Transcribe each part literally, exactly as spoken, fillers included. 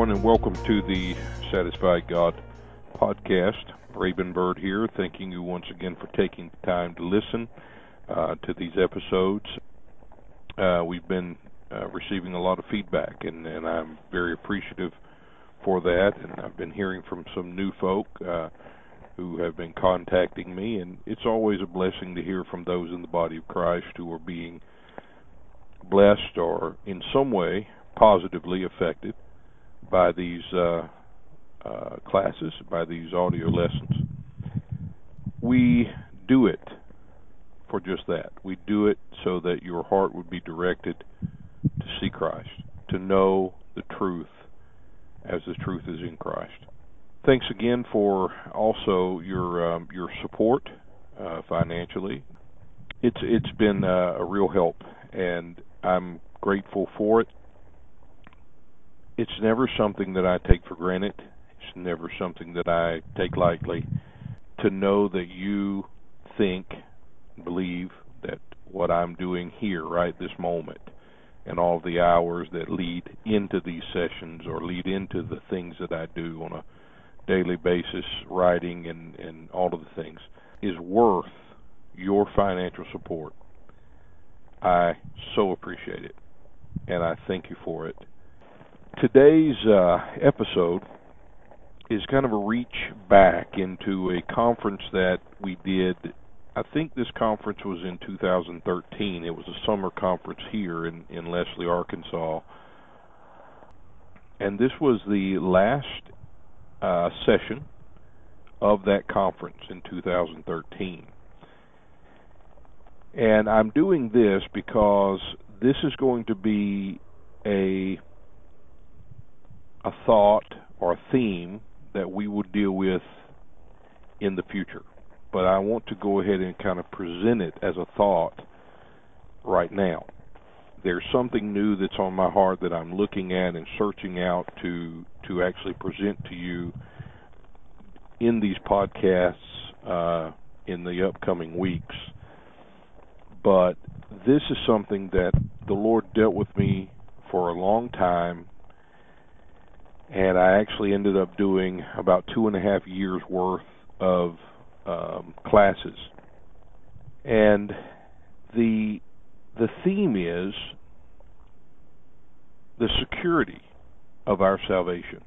everyone, and welcome to the Satisfied God podcast. Raven Bird here, thanking you once again for taking the time to listen uh, to these episodes. Uh, we've been uh, receiving a lot of feedback, and, and I'm very appreciative for that. And I've been hearing from some new folk uh, who have been contacting me, and it's always a blessing to hear from those in the body of Christ who are being blessed or in some way positively affected by these uh, uh, classes, by these audio lessons. We do it for just that. We do it so that your heart would be directed to see Christ, to know the truth as the truth is in Christ. Thanks again for also your um, your support uh, financially. It's it's been uh, a real help, and I'm grateful for it. It's never something that I take for granted. It's never something that I take lightly. To know that you think, believe that what I'm doing here right this moment and all the hours that lead into these sessions or lead into the things that I do on a daily basis, writing and, and all of the things, is worth your financial support. I so appreciate it, and I thank you for it. Today's uh, episode is kind of a reach back into a conference that we did. I think this conference was in two thousand thirteen. It was a summer conference here in, in Leslie, Arkansas. And this was the last uh, session of that conference in two thousand thirteen. And I'm doing this because this is going to be a a thought or a theme that we will deal with in the future. But I want to go ahead and kind of present it as a thought right now. There's something new that's on my heart that I'm looking at and searching out to to actually present to you in these podcasts uh, in the upcoming weeks. But this is something that the Lord dealt with me for a long time, and I actually ended up doing about two and a half years worth of um, classes. And the the theme is the security of our salvation,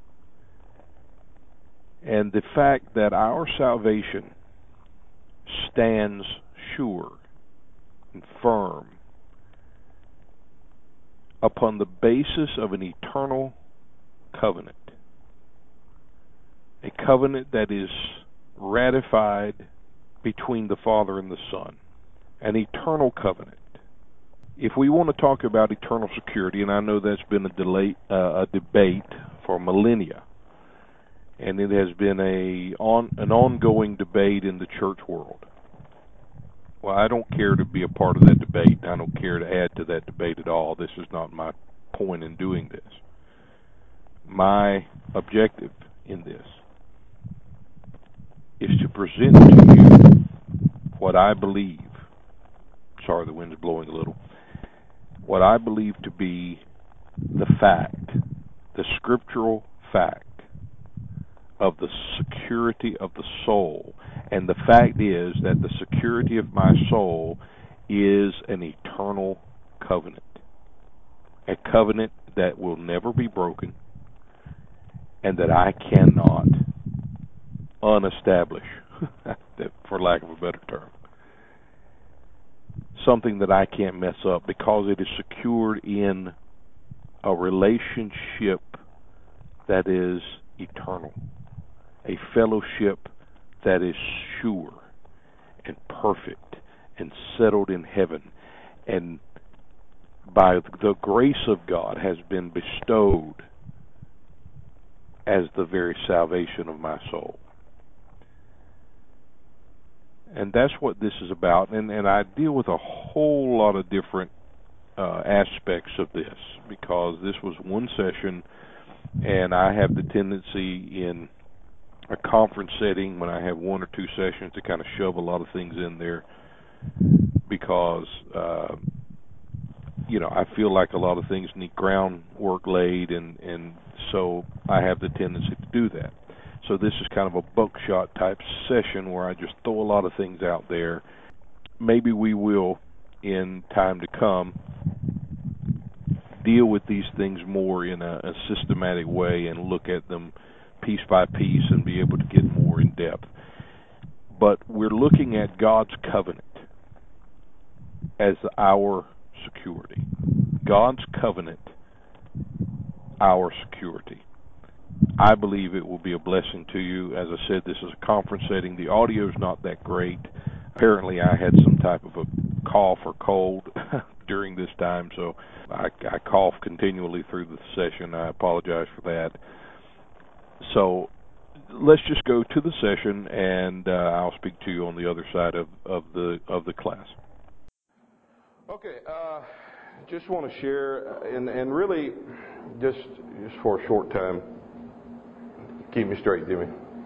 and the fact that our salvation stands sure and firm upon the basis of an eternal covenant, a covenant that is ratified between the Father and the Son, an eternal covenant. If we want to talk about eternal security, and I know that's been a, delay, uh, a debate for millennia, and it has been a on, an ongoing debate in the church world. Well, I don't care to be a part of that debate. I don't care to add to that debate at all. This is not my point in doing this. My objective in this is to present to you what I believe, sorry, the wind's blowing a little, what I believe to be the fact, the scriptural fact of the security of the soul. And the fact is that the security of my soul is an eternal covenant, a covenant that will never be broken and that I cannot unestablish, for lack of a better term. Something that I can't mess up because it is secured in a relationship that is eternal, a fellowship that is sure and perfect and settled in heaven, and by the grace of God has been bestowed as the very salvation of my soul. And that's what this is about. And, and I deal with a whole lot of different uh, aspects of this, because this was one session, and I have the tendency in a conference setting when I have one or two sessions to kind of shove a lot of things in there, because uh, you know, I feel like a lot of things need groundwork laid, and, and so I have the tendency to do that. So this is kind of a buckshot type session where I just throw a lot of things out there. Maybe we will, in time to come, deal with these things more in a, a systematic way and look at them piece by piece and be able to get more in depth. But we're looking at God's covenant as our security. God's covenant, our security. I believe it will be a blessing to you. As I said, this is a conference setting. The audio is not that great. Apparently I had some type of a cough or cold during this time, so I, I cough continually through the session. I apologize for that. So let's just go to the session, and uh, I'll speak to you on the other side of, of the of the class. Okay, uh, just want to share, and, and really, just just for a short time, keep me straight, Jimmy.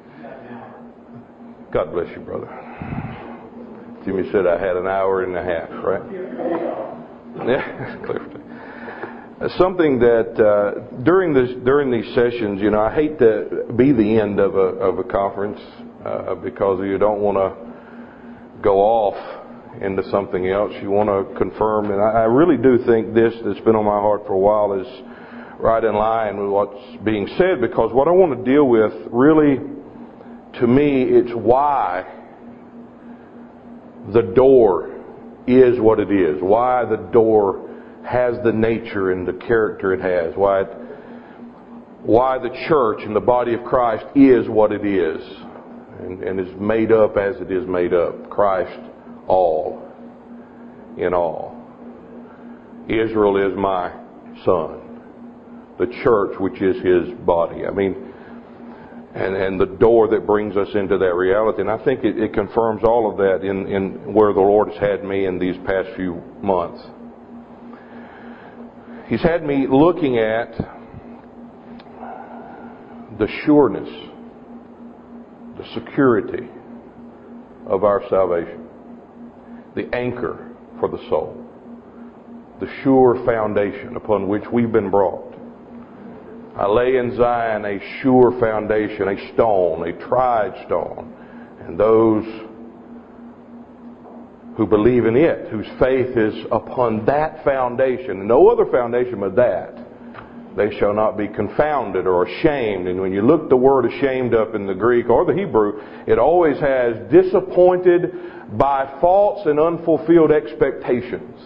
God bless you, brother. Jimmy said I had an hour and a half, right? Yeah, clear. Something that uh, during this during these sessions, you know, I hate to be the end of a of a conference uh, because you don't want to go off into something else. You want to confirm, and I, I really do think this that's been on my heart for a while is right in line with what's being said, because what I want to deal with, really, to me, it's why the door is what it is, why the door has the nature and the character it has, why it, why the church and the body of Christ is what it is, and, and is made up as it is made up. Christ all in all. Israel is my son. The church, which is his body. I mean, and, and the door that brings us into that reality. And I think it, it confirms all of that in, in where the Lord has had me in these past few months. He's had me looking at the sureness, the security of our salvation, the anchor for the soul, the sure foundation upon which we've been brought. I lay in Zion a sure foundation, a stone, a tried stone, and those who believe in it, whose faith is upon that foundation, no other foundation but that, they shall not be confounded or ashamed. And when you look the word ashamed up in the Greek or the Hebrew, it always has disappointed by false and unfulfilled expectations.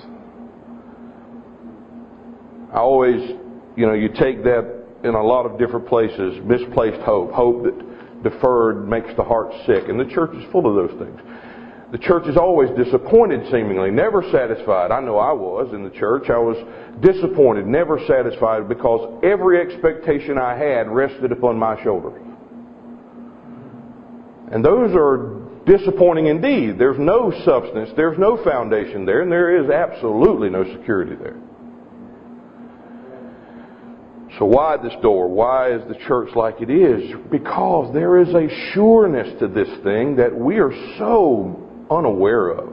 I always, you know, you take that in a lot of different places, misplaced hope, hope that deferred makes the heart sick, and the church is full of those things. The church is always disappointed, seemingly, never satisfied. I know I was in the church. I was disappointed, never satisfied, because every expectation I had rested upon my shoulders. And those are disappointing indeed. There's no substance, there's no foundation there, and there is absolutely no security there. So why this door? Why is the church like it is? Because there is a sureness to this thing that we are so unaware of,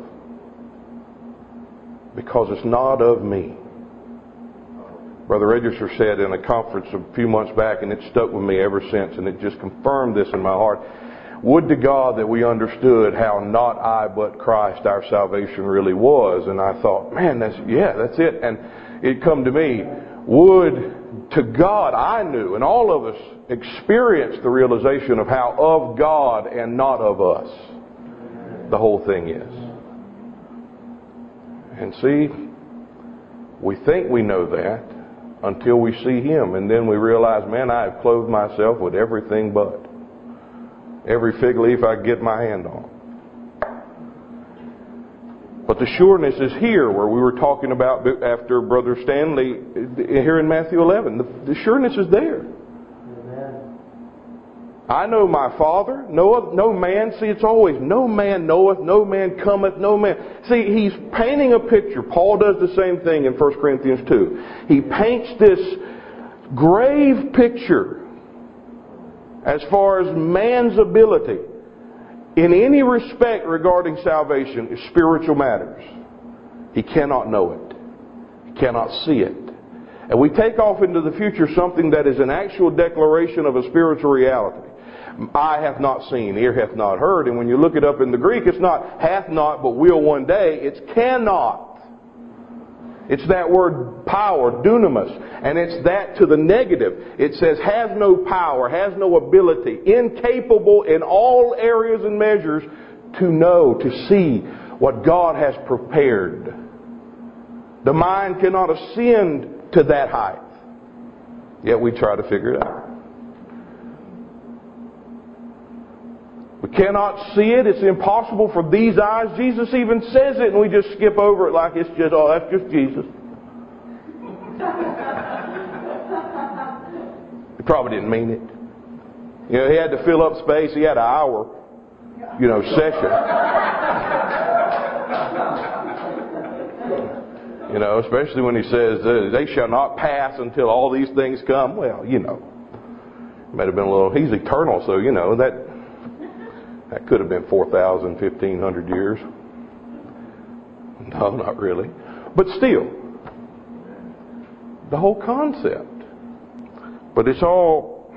because it's not of me. Brother Register said in a conference a few months back, and it stuck with me ever since, and it just confirmed this in my heart. Would to God that we understood how not I but Christ our salvation really was. And I thought, man, that's yeah, that's it. And it come to me, would to God I knew, and all of us experienced the realization of how of God and not of us the whole thing is. And see, we think we know that until we see Him, and then we realize, man, I have clothed myself with everything but every fig leaf I can get my hand on. But the sureness is here, where we were talking about after Brother Stanley here in Matthew eleven. The, the sureness is there. Amen. I know my Father. No, no man. See, it's always no man knoweth, no man cometh, no man. See, he's painting a picture. Paul does the same thing in First Corinthians two. He paints this grave picture as far as man's ability in any respect regarding salvation is spiritual matters. He cannot know it. He cannot see it. And we take off into the future something that is an actual declaration of a spiritual reality. Eye hath not seen, ear hath not heard. And when you look it up in the Greek, it's not hath not, but will one day. It's cannot. It's that word power, dunamis. And it's that to the negative. It says has no power, has no ability, incapable in all areas and measures to know, to see what God has prepared. The mind cannot ascend to that height. Yet we try to figure it out. We cannot see it. It's impossible for these eyes. Jesus even says it and we just skip over it like it's just, oh, that's just Jesus. He probably didn't mean it. You know, he had to fill up space. He had an hour, you know, session. You know, especially when he says, they shall not pass until all these things come. Well, you know, it might have been a little, he's eternal, so, you know, that that could have been four thousand, fifteen hundred years. No, not really. But still, the whole concept. But it's all,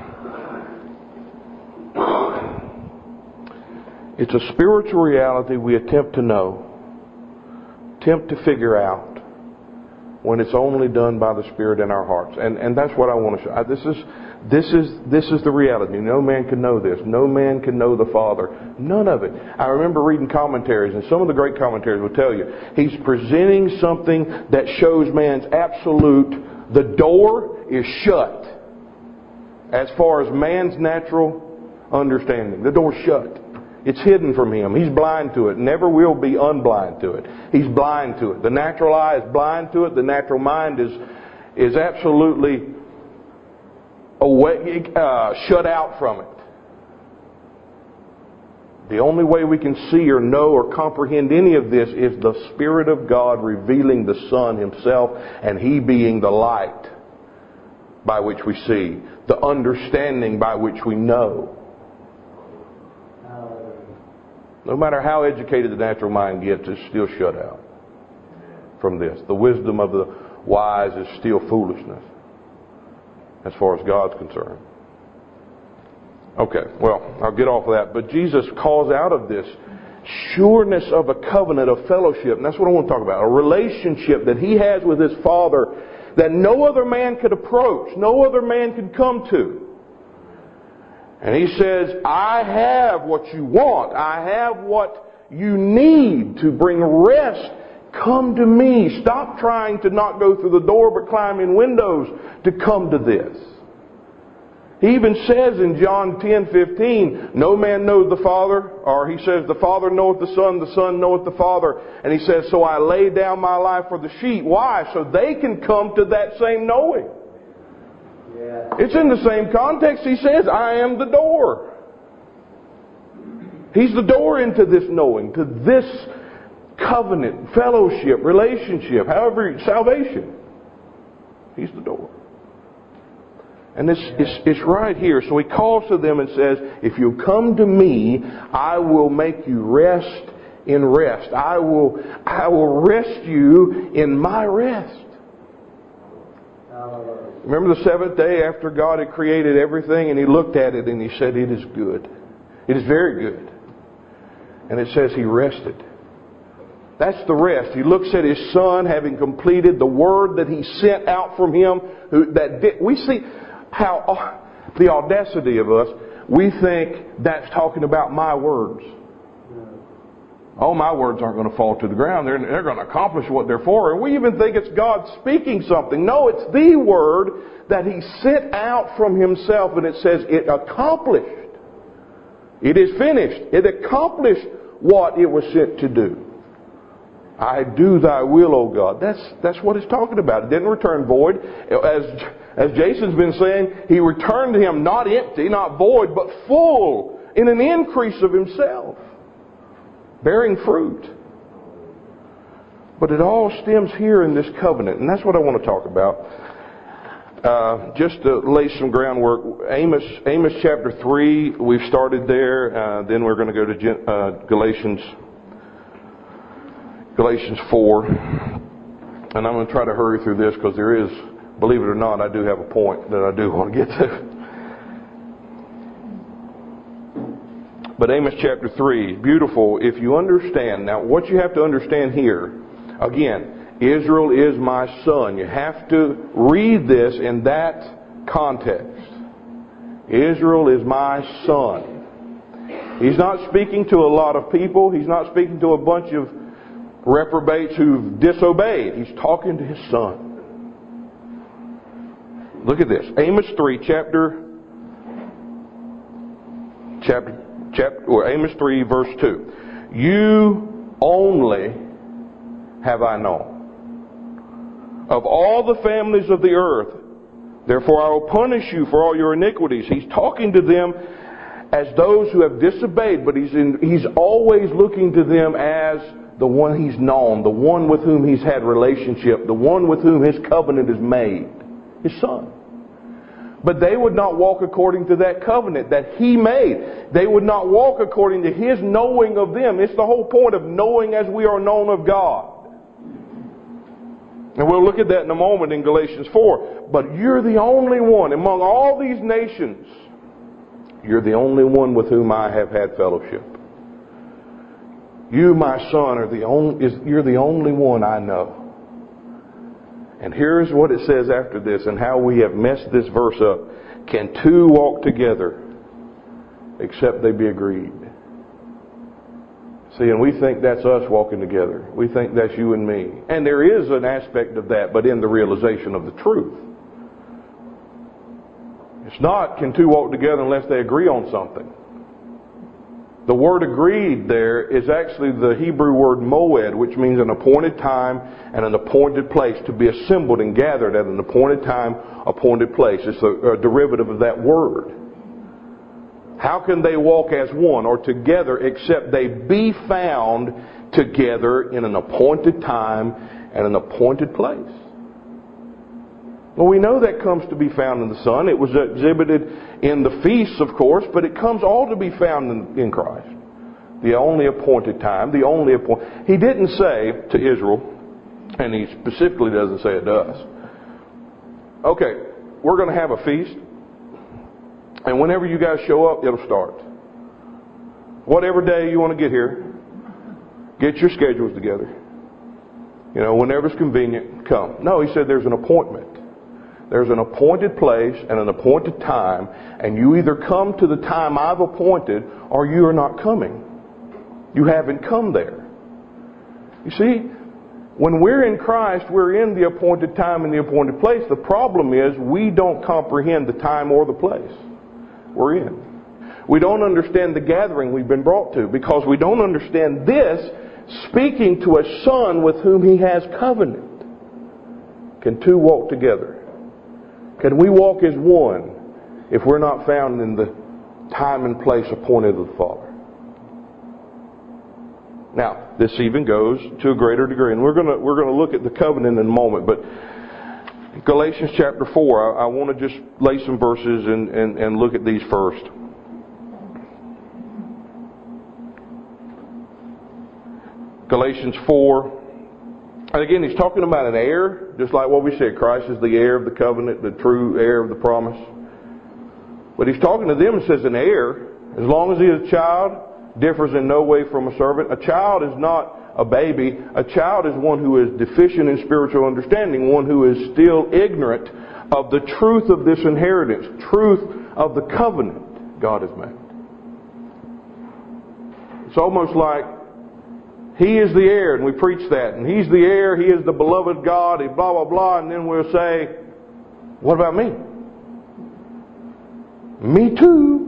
it's a spiritual reality we attempt to know, attempt to figure out, when it's only done by the Spirit in our hearts. And and that's what I want to show. This is this is this is the reality. No man can know this. No man can know the Father. None of it. I remember reading commentaries, and some of the great commentaries will tell you he's presenting something that shows man's absolute. The door is shut as far as man's natural understanding. The door's shut. It's hidden from him. He's blind to it. Never will be unblind to it. He's blind to it. The natural eye is blind to it. The natural mind is is absolutely away, uh, shut out from it. The only way we can see or know or comprehend any of this is the Spirit of God revealing the Son Himself, and He being the light by which we see, the understanding by which we know. No matter how educated the natural mind gets, it's still shut out from this. The wisdom of the wise is still foolishness as far as God's concerned. Okay, well, I'll get off of that. But Jesus calls out of this sureness of a covenant of fellowship. And that's what I want to talk about. A relationship that He has with His Father that no other man could approach, no other man could come to. And He says, I have what you want. I have what you need to bring rest. Come to me. Stop trying to not go through the door but climb in windows to come to this. He even says in John ten fifteen, no man knows the Father, or He says, the Father knoweth the Son, the Son knoweth the Father. And He says, so I lay down my life for the sheep. Why? So they can come to that same knowing. It's in the same context. He says, I am the door. He's the door into this knowing, to this covenant, fellowship, relationship, however, salvation. He's the door. And it's, it's, it's right here. So He calls to them and says, if you come to me, I will make you rest in rest. I will, I will rest you in my rest. Remember the seventh day after God had created everything, and He looked at it and He said, it is good. It is very good. And it says He rested. That's the rest. He looks at His Son having completed the word that He sent out from Him. Who, that did, we see how uh, the audacity of us, we think that's talking about my words. Oh, my words aren't going to fall to the ground. They're, they're going to accomplish what they're for. And we even think it's God speaking something. No, it's the word that He sent out from Himself. And it says it accomplished. It is finished. It accomplished what it was sent to do. I do Thy will, O God. That's that's what it's talking about. It didn't return void. As, as Jason's been saying, He returned to Him not empty, not void, but full in an increase of Himself, bearing fruit. But it all stems here in this covenant. And that's what I want to talk about. Uh, just to lay some groundwork. Amos Amos chapter three, we've started there. Uh, then we're going to go to uh, Galatians Galatians four. And I'm going to try to hurry through this because there is believe it or not, I do have a point that I do want to get to. But Amos chapter three, beautiful if you understand. Now, what you have to understand here, again, Israel is my son. You have to read this in that context. Israel is my son. He's not speaking to a lot of people. He's not speaking to a bunch of reprobates who've disobeyed. He's talking to his son. Look at this. Amos three, chapter, chapter, chapter, or Amos three, verse two. You only have I known of all the families of the earth. Therefore I will punish you for all your iniquities. He's talking to them as those who have disobeyed, but he's in, he's always looking to them as the one he's known, the one with whom he's had relationship, the one with whom his covenant is made, his son. But they would not walk according to that covenant that he made. They would not walk according to his knowing of them. It's the whole point of knowing as we are known of God. And we'll look at that in a moment in Galatians four. But you're the only one among all these nations. You're the only one with whom I have had fellowship. You, my son, are the only, is, you're the only one I know. And here's what it says after this and how we have messed this verse up. Can two walk together except they be agreed? See, and we think that's us walking together. We think that's you and me. And there is an aspect of that, but in the realization of the truth. It's not, can two walk together unless they agree on something. The word agreed there is actually the Hebrew word moed, which means an appointed time and an appointed place, to be assembled and gathered at an appointed time, appointed place. It's a, a derivative of that word. How can they walk as one or together except they be found together in an appointed time and an appointed place? Well, we know that comes to be found in the Son. It was exhibited in the feasts, of course, but it comes all to be found in, in Christ. The only appointed time, the only appointed... He didn't say to Israel, and he specifically doesn't say it to us, okay, we're going to have a feast, and whenever you guys show up, it'll start. Whatever day you want to get here, get your schedules together. You know, whenever it's convenient, come. No, he said there's an appointment. There's an appointed place and an appointed time, and you either come to the time I've appointed or you are not coming. You haven't come there. You see, when we're in Christ, we're in the appointed time and the appointed place. The problem is we don't comprehend the time or the place we're in. We don't understand the gathering we've been brought to because we don't understand this speaking to a son with whom he has covenant. Can two walk together? Can we walk as one if we're not found in the time and place appointed of the Father? Now, this even goes to a greater degree, and we're going to we're going to look at the covenant in a moment. But Galatians chapter four, I, I want to just lay some verses and, and, and look at these first. Galatians four. And again, he's talking about an heir, just like what we said. Christ is the heir of the covenant, the true heir of the promise. But he's talking to them and says an heir, as long as he is a child, differs in no way from a servant. A child is not a baby. A child is one who is deficient in spiritual understanding, one who is still ignorant of the truth of this inheritance, truth of the covenant God has made. It's almost like He is the heir, and we preach that. And He's the heir, He is the beloved God, He blah, blah, blah. And then we'll say, what about me? Me too.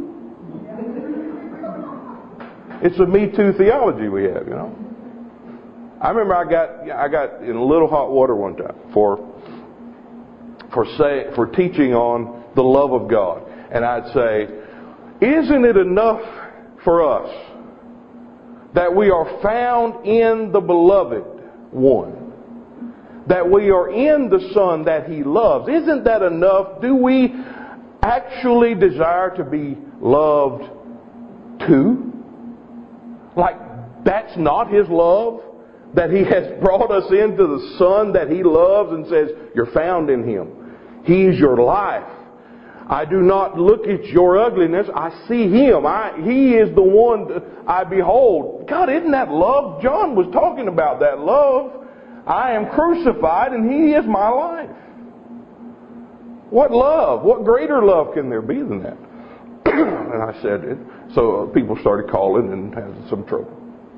It's a me too theology we have, you know. I remember I got I got in a little hot water one time for for say for teaching on the love of God. And I'd say, isn't it enough for us that we are found in the beloved one, that we are in the Son that He loves? Isn't that enough? Do we actually desire to be loved too? Like that's not His love? That He has brought us into the Son that He loves and says, you're found in Him. He is your life. I do not look at your ugliness. I see Him. I, he is the one that I behold. God, isn't that love? John was talking about that love. I am crucified and He is my life. What love? What greater love can there be than that? And I said it. So people started calling and had some trouble.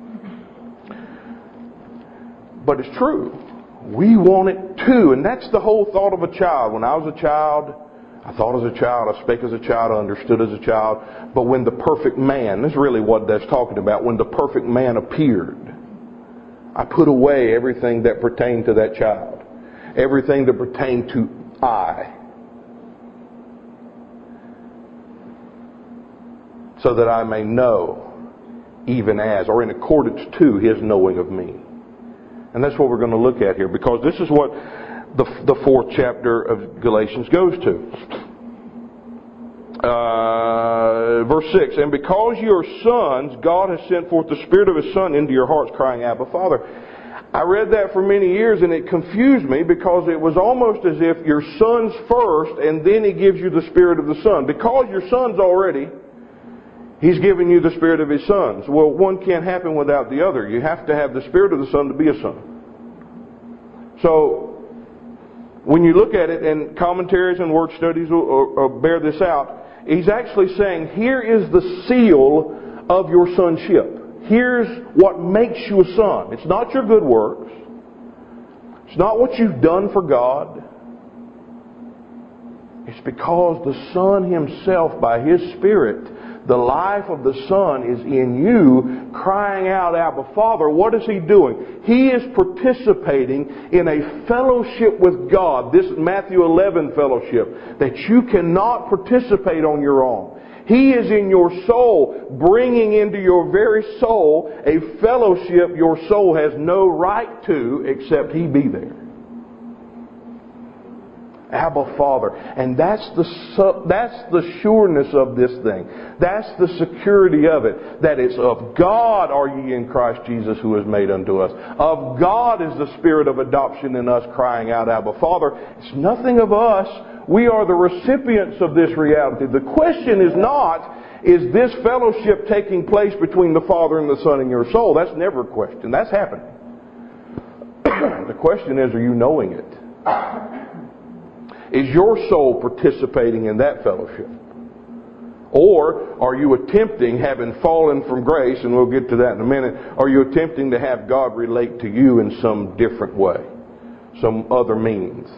But it's true. We want it too. And that's the whole thought of a child. When I was a child, I thought as a child, I spake as a child, I understood as a child. But when the perfect man, this is really what that's talking about, when the perfect man appeared, I put away everything that pertained to that child. Everything that pertained to I. So that I may know, even as, or in accordance to His knowing of me. And that's what we're going to look at here, because this is what the, the fourth chapter of Galatians goes to. Uh, verse six, and because you are sons, God has sent forth the Spirit of His Son into your hearts, crying, Abba, Father. I read that for many years, and it confused me, because it was almost as if you're sons first, and then He gives you the Spirit of the Son. Because you're sons already, He's given you the Spirit of His sons. Well, one can't happen without the other. You have to have the Spirit of the Son to be a son. So, when you look at it, and commentaries and word studies will, will bear this out, he's actually saying, here is the seal of your sonship. Here's what makes you a son. It's not your good works. It's not what you've done for God. It's because the Son Himself, by His Spirit, the life of the Son is in you, crying out, Abba, Father. What is He doing? He is participating in a fellowship with God. This Matthew eleven fellowship that you cannot participate on your own. He is in your soul, bringing into your very soul a fellowship your soul has no right to except He be there. Abba, Father. And that's the that's the sureness of this thing. That's the security of it. That it's of God are ye in Christ Jesus, who is made unto us. Of God is the Spirit of adoption in us, crying out, Abba, Father. It's nothing of us. We are the recipients of this reality. The question is not, is this fellowship taking place between the Father and the Son in your soul? That's never a question. That's happening. The question is, are you knowing it? Is your soul participating in that fellowship? Or are you attempting, having fallen from grace, and we'll get to that in a minute, are you attempting to have God relate to you in some different way? Some other means?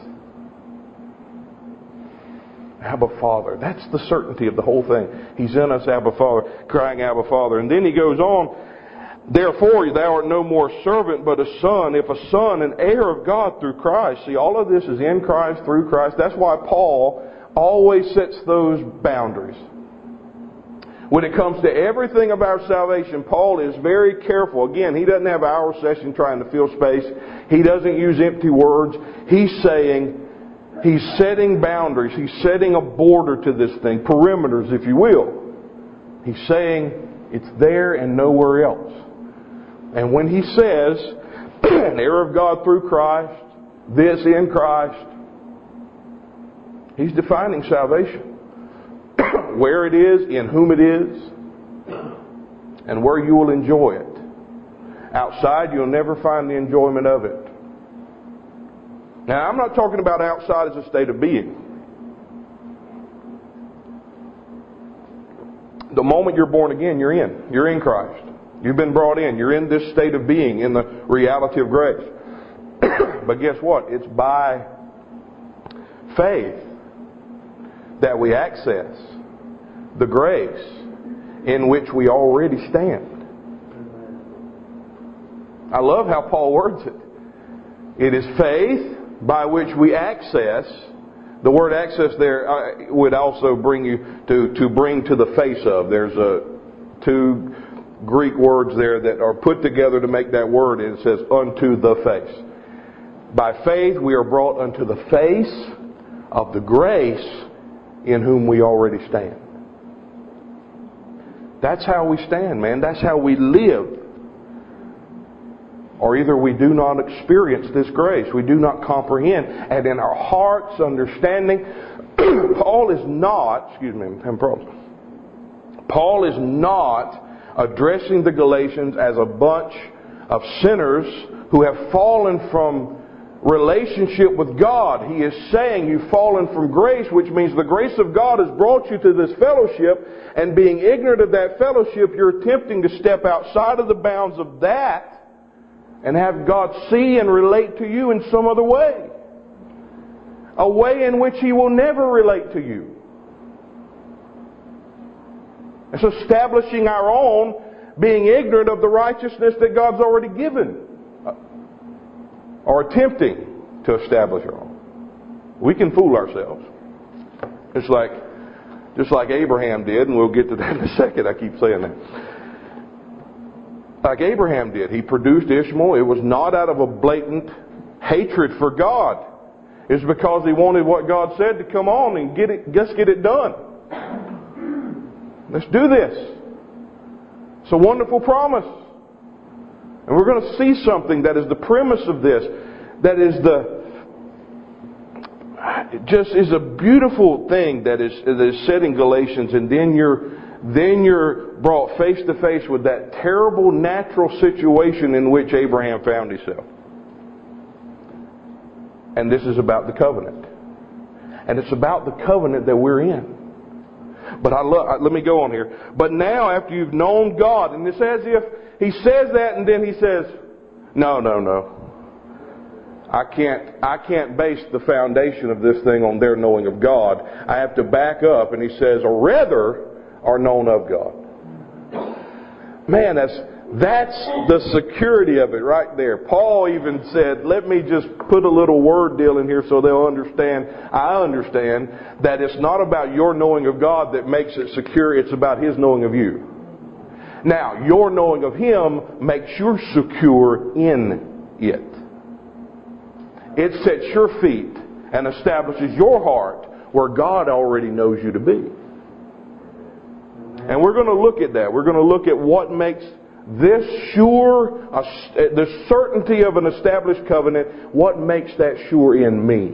Abba, Father. That's the certainty of the whole thing. He's in us, Abba, Father, crying, Abba, Father. And then he goes on, therefore thou art no more a servant, but a son, if a son, an heir of God through Christ. See, all of this is in Christ, through Christ. That's why Paul always sets those boundaries. When it comes to everything of our salvation, Paul is very careful. Again, he doesn't have our session trying to fill space. He doesn't use empty words. He's saying, he's setting boundaries. He's setting a border to this thing, perimeters, if you will. He's saying it's there and nowhere else. And when he says, an heir of God through Christ, this in Christ, he's defining salvation. Where it is, in whom it is, and where you will enjoy it. Outside, you'll never find the enjoyment of it. Now, I'm not talking about outside as a state of being. The moment you're born again, you're in. You're in Christ. You've been brought in. You're in this state of being, in the reality of grace. But guess what? It's by faith that we access the grace in which we already stand. I love how Paul words it. It is faith by which we access. The word access there would also bring you to, to bring to the face of. There's a two Greek words there that are put together to make that word, and it says unto the face. By faith we are brought unto the face of the grace in whom we already stand. That's how we stand, man. That's how we live. or either we do not experience this grace. We do not comprehend. And in our heart's understanding, Paul is not, excuse me, I'm having problems. Paul is not addressing the Galatians as a bunch of sinners who have fallen from relationship with God. He is saying you've fallen from grace, which means the grace of God has brought you to this fellowship, and being ignorant of that fellowship, you're attempting to step outside of the bounds of that and have God see and relate to you in some other way. A way in which He will never relate to you. It's establishing our own, being ignorant of the righteousness that God's already given. Or attempting to establish our own. We can fool ourselves. It's like, just like Abraham did, and we'll get to that in a second. I keep saying that. Like Abraham did. He produced Ishmael. It was not out of a blatant hatred for God. It's because he wanted what God said to come on and get it, just get it done. Let's do this. It's a wonderful promise. And we're going to see something that is the premise of this. That is the... It just is a beautiful thing that is, that is said in Galatians. And then you're, then you're brought face to face with that terrible natural situation in which Abraham found himself. And this is about the covenant. And it's about the covenant that we're in. But I love, let me go on here. But now after you've known God, and it's as if He says that and then He says, no, no, no. I can't, I can't base the foundation of this thing on their knowing of God. I have to back up, and He says, or rather are known of God. Man, that's, that's the security of it right there. Paul even said, let me just put a little word deal in here so they'll understand, I understand, that it's not about your knowing of God that makes it secure, it's about His knowing of you. Now, your knowing of Him makes you secure in it. It sets your feet and establishes your heart where God already knows you to be. And we're going to look at that. We're going to look at what makes this sure, uh, the certainty of an established covenant, what makes that sure in me.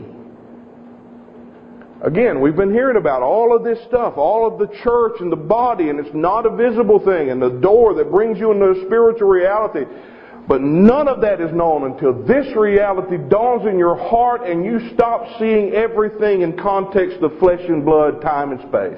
Again, we've been hearing about all of this stuff, all of the church and the body, and it's not a visible thing, and the door that brings you into a spiritual reality. But none of that is known until this reality dawns in your heart and you stop seeing everything in context of flesh and blood, time and space.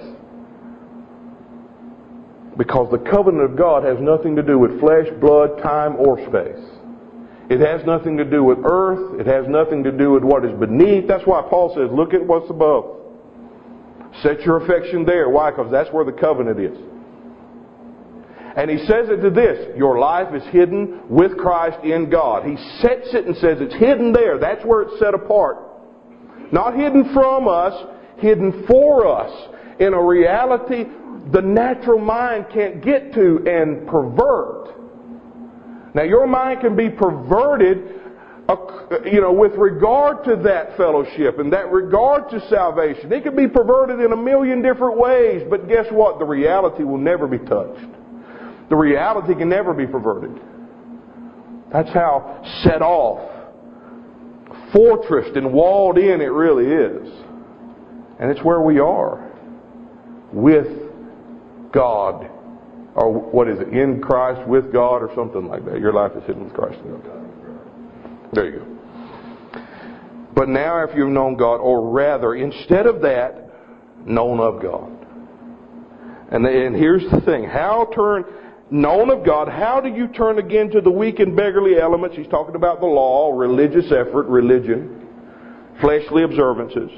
Because the covenant of God has nothing to do with flesh, blood, time, or space. It has nothing to do with earth. It has nothing to do with what is beneath. That's why Paul says, look at what's above. Set your affection there. Why? Because that's where the covenant is. And he says it to this, your life is hidden with Christ in God. He sets it and says it's hidden there. That's where it's set apart. Not hidden from us, hidden for us. In a reality the natural mind can't get to and pervert. Now your mind can be perverted, you know, with regard to that fellowship and that regard to salvation. It can be perverted in a million different ways, but guess what? The reality will never be touched. The reality can never be perverted. That's how set off, fortressed and walled in it really is. And it's where we are with God. Or what is it? In Christ, with God, or something like that. Your life is hidden with Christ in God. There you go. But now if you've known God, or rather, instead of that, known of God. And, and here's the thing. How turn... Known of God, how do you turn again to the weak and beggarly elements? He's talking about the law, religious effort, religion, fleshly observances.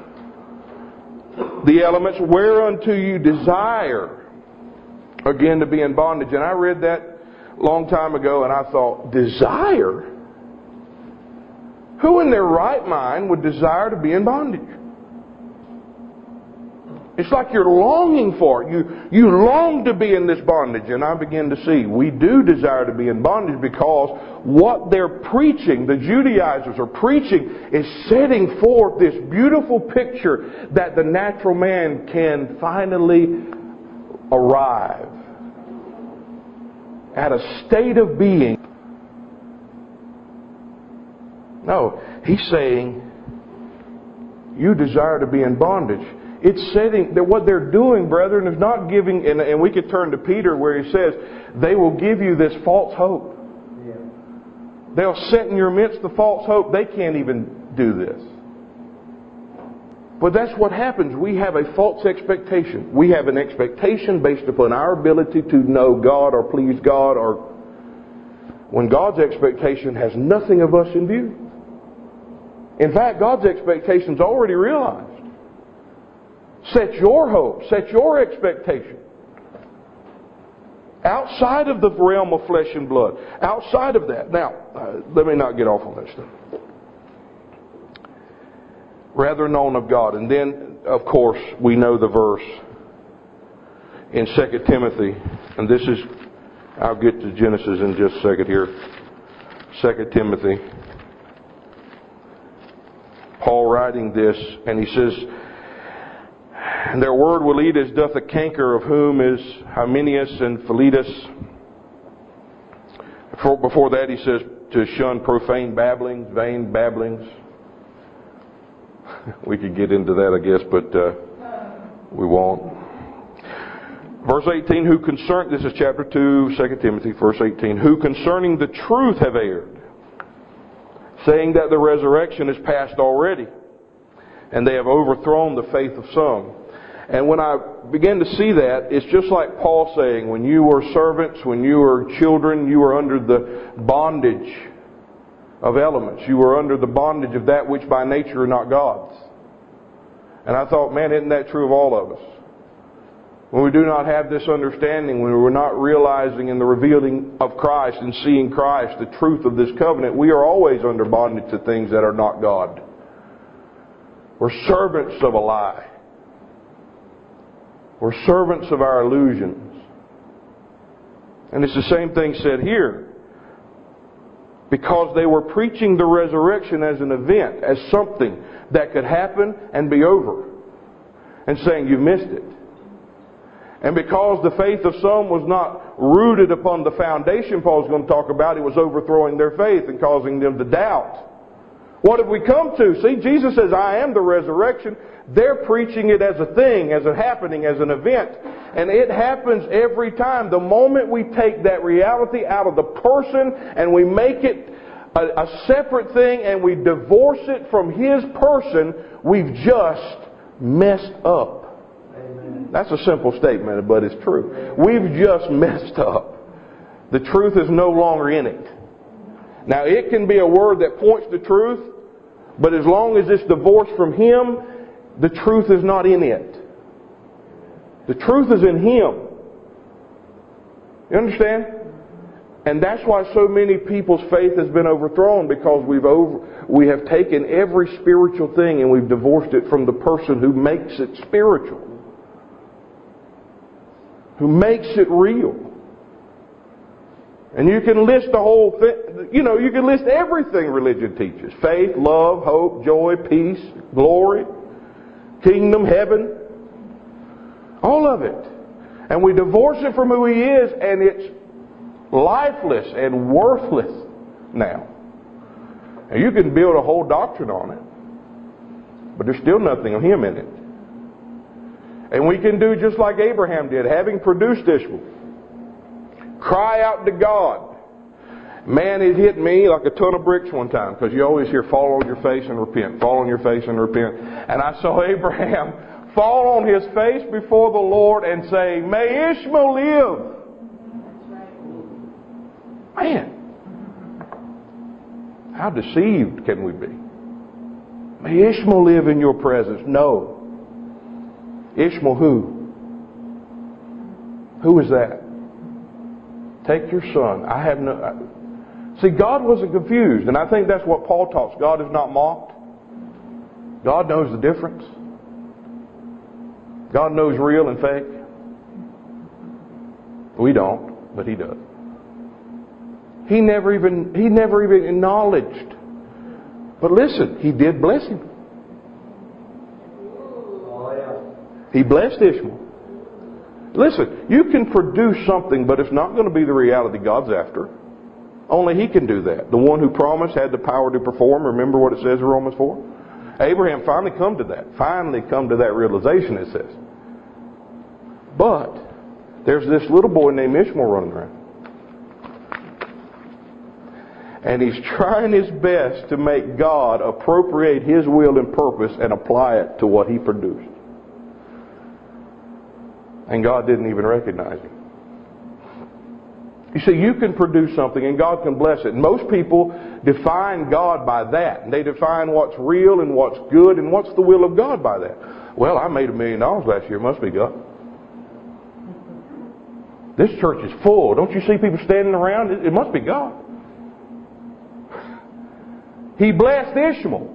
The elements whereunto you desire, again, to be in bondage. And I read that a long time ago and I thought, desire? Who in their right mind would desire to be in bondage? It's like you're longing for it. You, you long to be in this bondage. And I begin to see we do desire to be in bondage because what they're preaching, the Judaizers are preaching, is setting forth this beautiful picture that the natural man can finally arrive at a state of being No, He's saying, you desire to be in bondage. It's setting that what they're doing, brethren, is not giving, and, and we could turn to Peter where he says, they will give you this false hope. Yeah. They'll set in your midst the false hope. They can't even do this. But that's what happens. We have a false expectation. We have an expectation based upon our ability to know God or please God, or when God's expectation has nothing of us in view. In fact, God's expectation's already realized. Set your hope, set your expectation outside of the realm of flesh and blood. Outside of that. Now, uh, let me not get off on that stuff. Rather known of God. And then, of course, we know the verse in Second Timothy. And this is, I'll get to Genesis in just a second here. Second Timothy. Paul writing this, and he says, and their word will eat as doth a canker, of whom is Hymenaeus and Philetus. Before, before that he says to shun profane babblings, vain babblings. We could get into that, I guess, but uh, we won't. Verse eighteen, who concern, this is chapter two, Second Timothy, verse eighteen, who concerning the truth have erred, saying that the resurrection is past already, and they have overthrown the faith of some. And when I begin to see that, it's just like Paul saying, when you were servants, when you were children, you were under the bondage of elements. You were under the bondage of that which by nature are not God's. And I thought, man, isn't that true of all of us? When we do not have this understanding, when we're not realizing in the revealing of Christ and seeing Christ, the truth of this covenant, we are always under bondage to things that are not God. We're servants of a lie. We're servants of our illusions. And it's the same thing said here. Because they were preaching the resurrection as an event, as something that could happen and be over. And saying, you've missed it. And because the faith of some was not rooted upon the foundation Paul's going to talk about, it was overthrowing their faith and causing them to doubt. What have we come to? See, Jesus says, I am the resurrection. They're preaching it as a thing, as a happening, as an event. And it happens every time. The moment we take that reality out of the person and we make it a, a separate thing and we divorce it from His person, we've just messed up. Amen. That's a simple statement, but it's true. We've just messed up. The truth is no longer in it. Now, it can be a word that points to truth, but as long as it's divorced from Him, the truth is not in it. The truth is in Him. You understand? And that's why so many people's faith has been overthrown, because we've over, we have taken every spiritual thing and we've divorced it from the person who makes it spiritual, who makes it real. And you can list the whole thing, you know, you can list everything religion teaches. Faith, love, hope, joy, peace, glory, kingdom, heaven. All of it. And we divorce it from who He is, and it's lifeless and worthless now. And you can build a whole doctrine on it, but there's still nothing of Him in it. And we can do just like Abraham did, having produced Ishmael. Cry out to God. Man, it hit me like a ton of bricks one time, because you always hear fall on your face and repent, fall on your face and repent. And I saw Abraham fall on his face before the Lord and say, may Ishmael live. Man, how deceived can we be? May Ishmael live in your presence. No. Ishmael who? Who is that? Take your son. I have no... I, see, God wasn't confused, and I think that's what Paul taught. God is not mocked. God knows the difference. God knows real and fake. We don't, but He does. He never even He never even acknowledged. But listen, He did bless him. He blessed Ishmael. Listen, you can produce something, but it's not going to be the reality God's after. Only He can do that. The one who promised had the power to perform. Remember what it says in Romans four? Abraham finally come to that. Finally come to that realization, it says. But there's this little boy named Ishmael running around. And he's trying his best to make God appropriate His will and purpose and apply it to what He produced. And God didn't even recognize him. You see, you can produce something and God can bless it. And most people define God by that. And they define what's real and what's good and what's the will of God by that. Well, I made a million dollars last year. It must be God. This church is full. Don't you see people standing around? It, it must be God. He blessed Ishmael.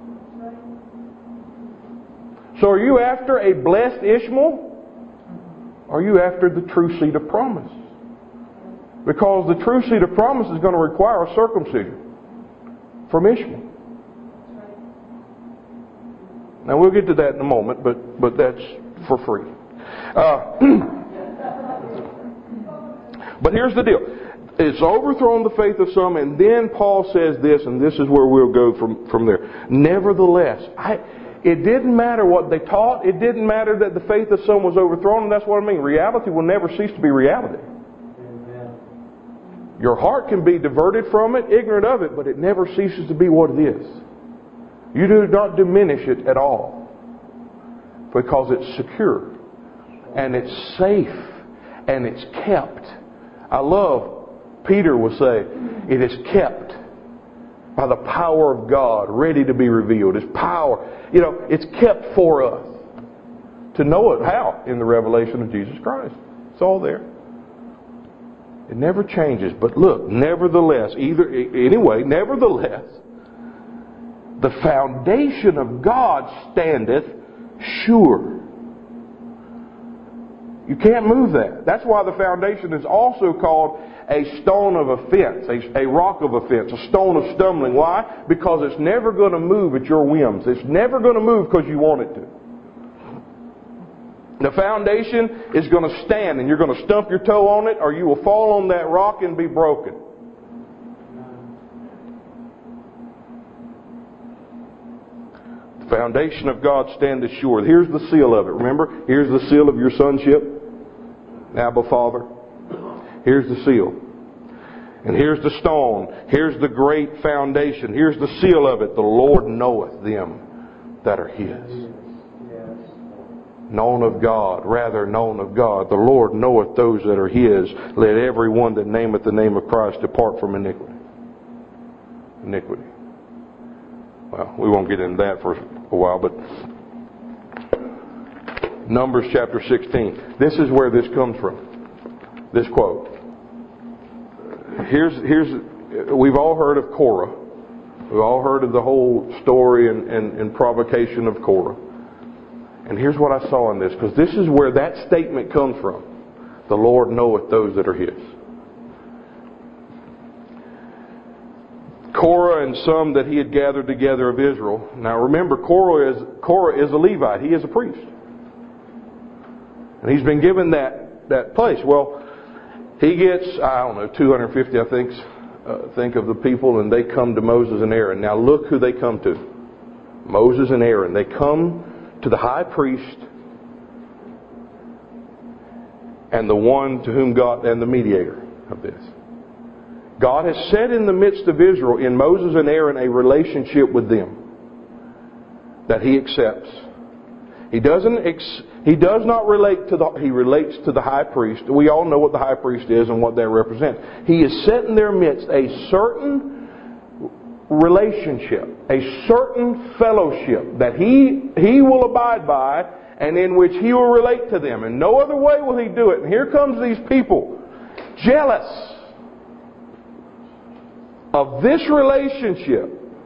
So are you after a blessed Ishmael? Or are you after the true seed of promise? Because the true seed of promise is going to require a circumcision from Ishmael. Now we'll get to that in a moment, but, but that's for free. Uh, but here's the deal. It's overthrown the faith of some, and then Paul says this, and this is where we'll go from, from there. Nevertheless, I, it didn't matter what they taught. It didn't matter that the faith of some was overthrown, and that's what I mean. Reality will never cease to be reality. Your heart can be diverted from it, ignorant of it, but it never ceases to be what it is. You do not diminish it at all. Because it's secure. And it's safe. And it's kept. I love, Peter will say, it is kept by the power of God, ready to be revealed. It's power. You know, it's kept for us. To know it. How? In the revelation of Jesus Christ. It's all there. It never changes. But look, nevertheless, either anyway, nevertheless, the foundation of God standeth sure. You can't move that. That's why the foundation is also called a stone of offense, a, a rock of offense, a stone of stumbling. Why? Because it's never going to move at your whims. It's never going to move because you want it to. The foundation is going to stand, and you're going to stump your toe on it, or you will fall on that rock and be broken. The foundation of God standeth sure. Here's the seal of it. Remember? Here's the seal of your sonship. Abba, Father. Here's the seal. And here's the stone. Here's the great foundation. Here's the seal of it. The Lord knoweth them that are His. Known of God, rather known of God. The Lord knoweth those that are His. Let every one that nameth the name of Christ depart from iniquity. Iniquity. Well, we won't get into that for a while, but Numbers chapter sixteen. This is where this comes from. This quote. Here's, here's, we've all heard of Korah. We've all heard of the whole story and, and, and provocation of Korah. And here's what I saw in this, because this is where that statement comes from. The Lord knoweth those that are His. Korah and some that he had gathered together of Israel. Now remember, Korah is, Korah is a Levite. He is a priest. And he's been given that, that place. Well, he gets, I don't know, two hundred fifty, I think, uh, think of the people, and they come to Moses and Aaron. Now look who they come to. Moses and Aaron. They come to the high priest and the one to whom God, and the mediator of this. God has set in the midst of Israel, in Moses and Aaron, a relationship with them that He accepts. He doesn't. Ex, he does not relate to the. He relates to the high priest. We all know what the high priest is and what that represents. He has set in their midst a certain relationship, a certain fellowship that He He will abide by, and in which He will relate to them. And no other way will He do it. And here comes these people, jealous of this relationship,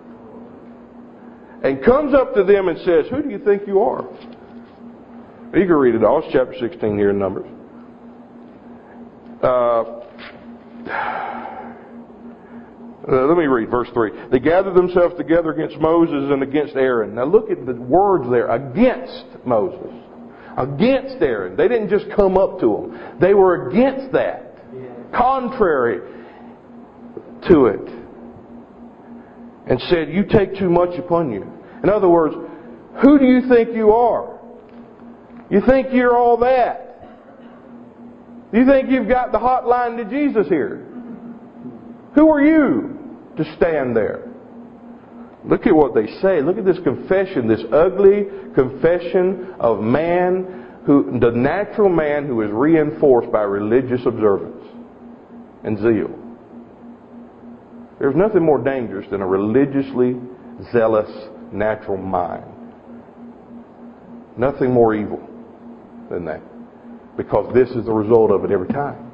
and comes up to them and says, "Who do you think you are?" You can read it all. It's chapter sixteen here in Numbers. Uh, uh, let me read verse three. They gathered themselves together against Moses and against Aaron. Now look at the words there. Against Moses. Against Aaron. They didn't just come up to them. They were against that. Contrary to it and said, you take too much upon you. In other words, who do you think you are? You think you're all that? Do you think you've got the hotline to Jesus here? Who are you to stand there? Look at what they say. Look at this confession, this ugly confession of man, who, the natural man who is reinforced by religious observance and zeal. There's nothing more dangerous than a religiously zealous natural mind. Nothing more evil than that. Because this is the result of it every time.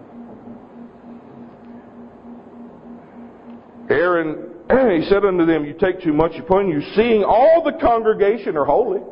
Aaron, he said unto them, you take too much upon you, seeing all the congregation are holy.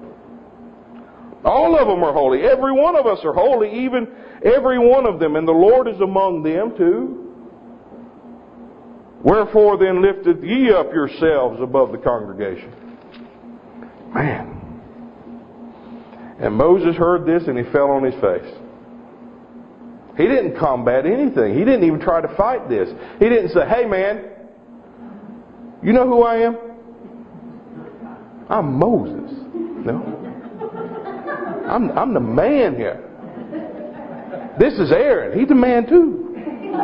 All of them are holy. Every one of us are holy, even every one of them. And the Lord is among them too. Wherefore then lifteth ye up yourselves above the congregation. Man. And Moses heard this and he fell on his face. He didn't combat anything. He didn't even try to fight this. He didn't say, hey man, you know who I am? I'm Moses. No. I'm, I'm the man here. This is Aaron. He's the man too.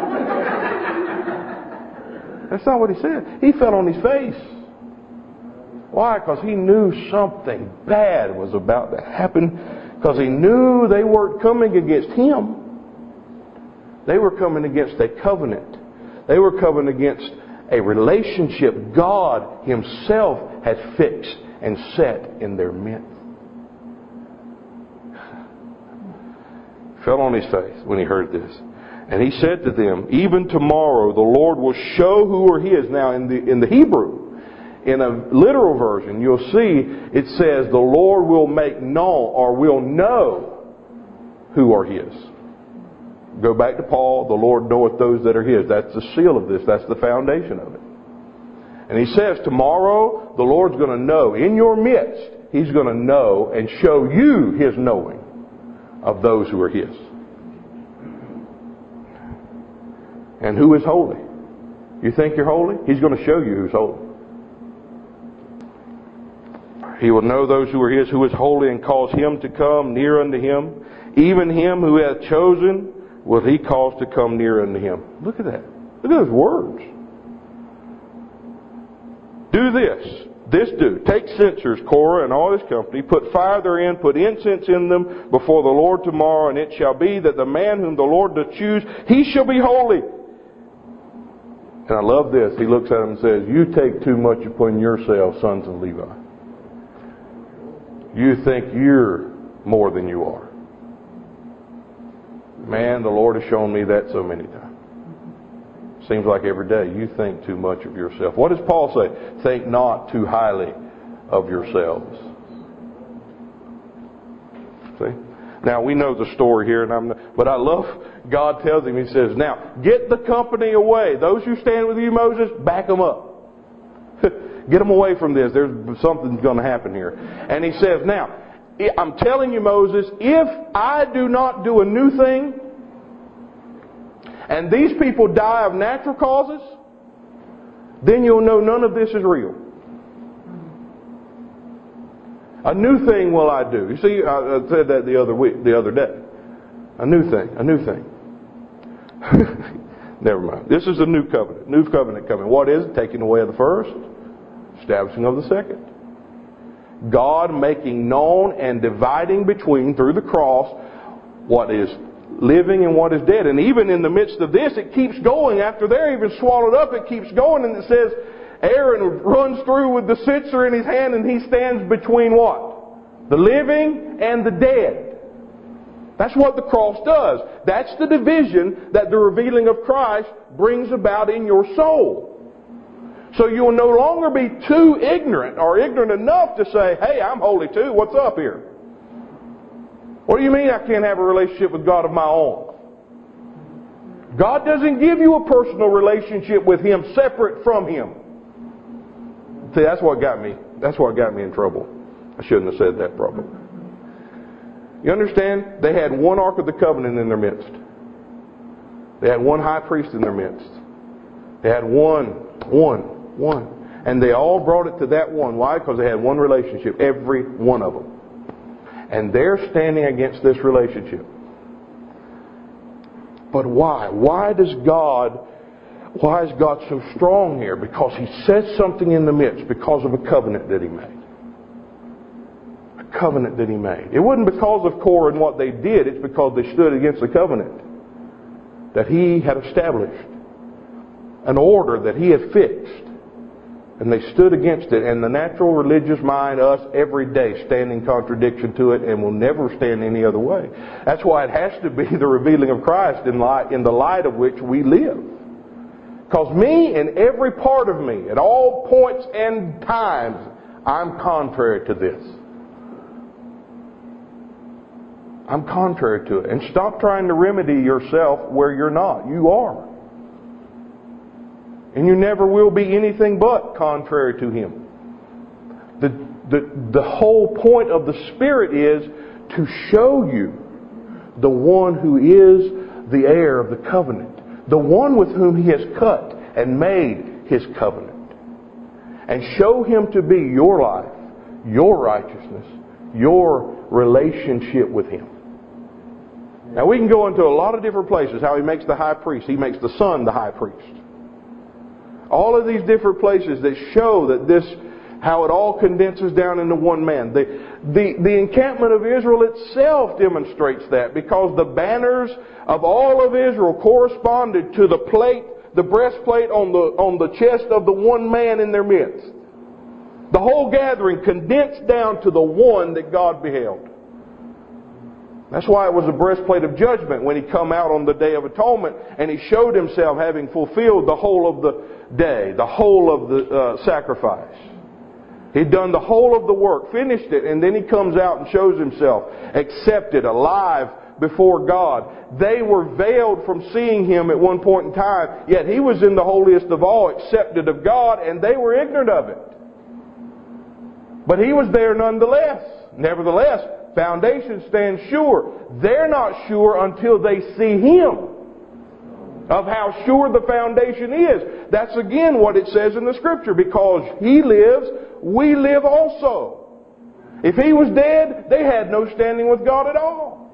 That's not what he said. He fell on his face. Why? Because he knew something bad was about to happen. Because he knew they weren't coming against him. They were coming against a covenant. They were coming against a relationship God Himself had fixed and set in their midst. Fell on his face when he heard this. And he said to them, even tomorrow the Lord will show who are His. Now in the, in the Hebrew, in a literal version, you'll see it says the Lord will make known or will know who are His. Go back to Paul, the Lord knoweth those that are His. That's the seal of this. That's the foundation of it. And he says tomorrow the Lord's going to know. In your midst, He's going to know and show you His knowing of those who are His. And who is holy? You think you're holy? He's going to show you who's holy. He will know those who are His, who is holy, and cause him to come near unto Him. Even him who hath chosen will He cause to come near unto Him. Look at that. Look at those words. Do this. This do. Take censers, Korah and all his company. Put fire therein. Put incense in them before the Lord tomorrow. And it shall be that the man whom the Lord doth choose, he shall be holy. And I love this. He looks at him and says, you take too much upon yourselves, sons of Levi. You think you're more than you are. Man, the Lord has shown me that so many times. Seems like every day you think too much of yourself. What does Paul say? Think not too highly of yourselves. See? Now we know the story here, and I'm. But I love God tells him. He says, "Now get the company away. Those who stand with you, Moses, back them up. Get them away from this. There's something's going to happen here." And he says, "Now I'm telling you, Moses, if I do not do a new thing." And these people die of natural causes, then you'll know none of this is real. A new thing will I do. You see, I said that the other week, the other day. A new thing, a new thing. Never mind. This is a new covenant. New covenant coming. What is it? Taking away of the first, establishing of the second. God making known and dividing between, through the cross, what is living and what is dead. And even in the midst of this, it keeps going. After they're even swallowed up, it keeps going. And it says, Aaron runs through with the censer in his hand, and he stands between what? The living and the dead. That's what the cross does. That's the division that the revealing of Christ brings about in your soul. So you will no longer be too ignorant or ignorant enough to say, hey, I'm holy too. What's up here? What do you mean I can't have a relationship with God of my own? God doesn't give you a personal relationship with Him separate from Him. See, that's what got me. That's what got me in trouble. I shouldn't have said that probably. You understand? They had one Ark of the Covenant in their midst. They had one high priest in their midst. They had one, one, one. And they all brought it to that one. Why? Because they had one relationship, every one of them. And they're standing against this relationship. But why? Why does God, why is God so strong here? Because He says something in the midst because of a covenant that He made. A covenant that He made. It wasn't because of Korah and what they did. It's because they stood against the covenant that He had established. An order that He had fixed. And they stood against it. And the natural religious mind, us, every day stand in contradiction to it and will never stand any other way. That's why it has to be the revealing of Christ in light, in the light of which we live. Because me and every part of me, at all points and times, I'm contrary to this. I'm contrary to it. And stop trying to remedy yourself where you're not. You are. And you never will be anything but contrary to Him. The, the, the whole point of the Spirit is to show you the one who is the heir of the covenant. The one with whom He has cut and made His covenant. And show Him to be your life, your righteousness, your relationship with Him. Now we can go into a lot of different places how He makes the high priest. He makes the Son the high priest. All of these different places that show that this, how it all condenses down into one man. The, the, the encampment of Israel itself demonstrates that, because the banners of all of Israel corresponded to the plate, the breastplate on the, on the chest of the one man in their midst. The whole gathering condensed down to the one that God beheld. That's why it was a breastplate of judgment when He come out on the Day of Atonement and He showed Himself having fulfilled the whole of the day, the whole of the uh, sacrifice. He'd done the whole of the work, finished it, and then He comes out and shows Himself accepted, alive before God. They were veiled from seeing Him at one point in time, yet He was in the holiest of all, accepted of God, and they were ignorant of it. But He was there nonetheless. Nevertheless, foundation stands sure. They're not sure until they see Him. Of how sure the foundation is. That's again what it says in the Scripture. Because He lives, we live also. If He was dead, they had no standing with God at all.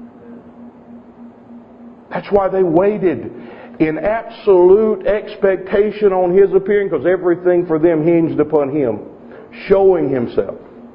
That's why they waited in absolute expectation on His appearing, because everything for them hinged upon Him showing Himself.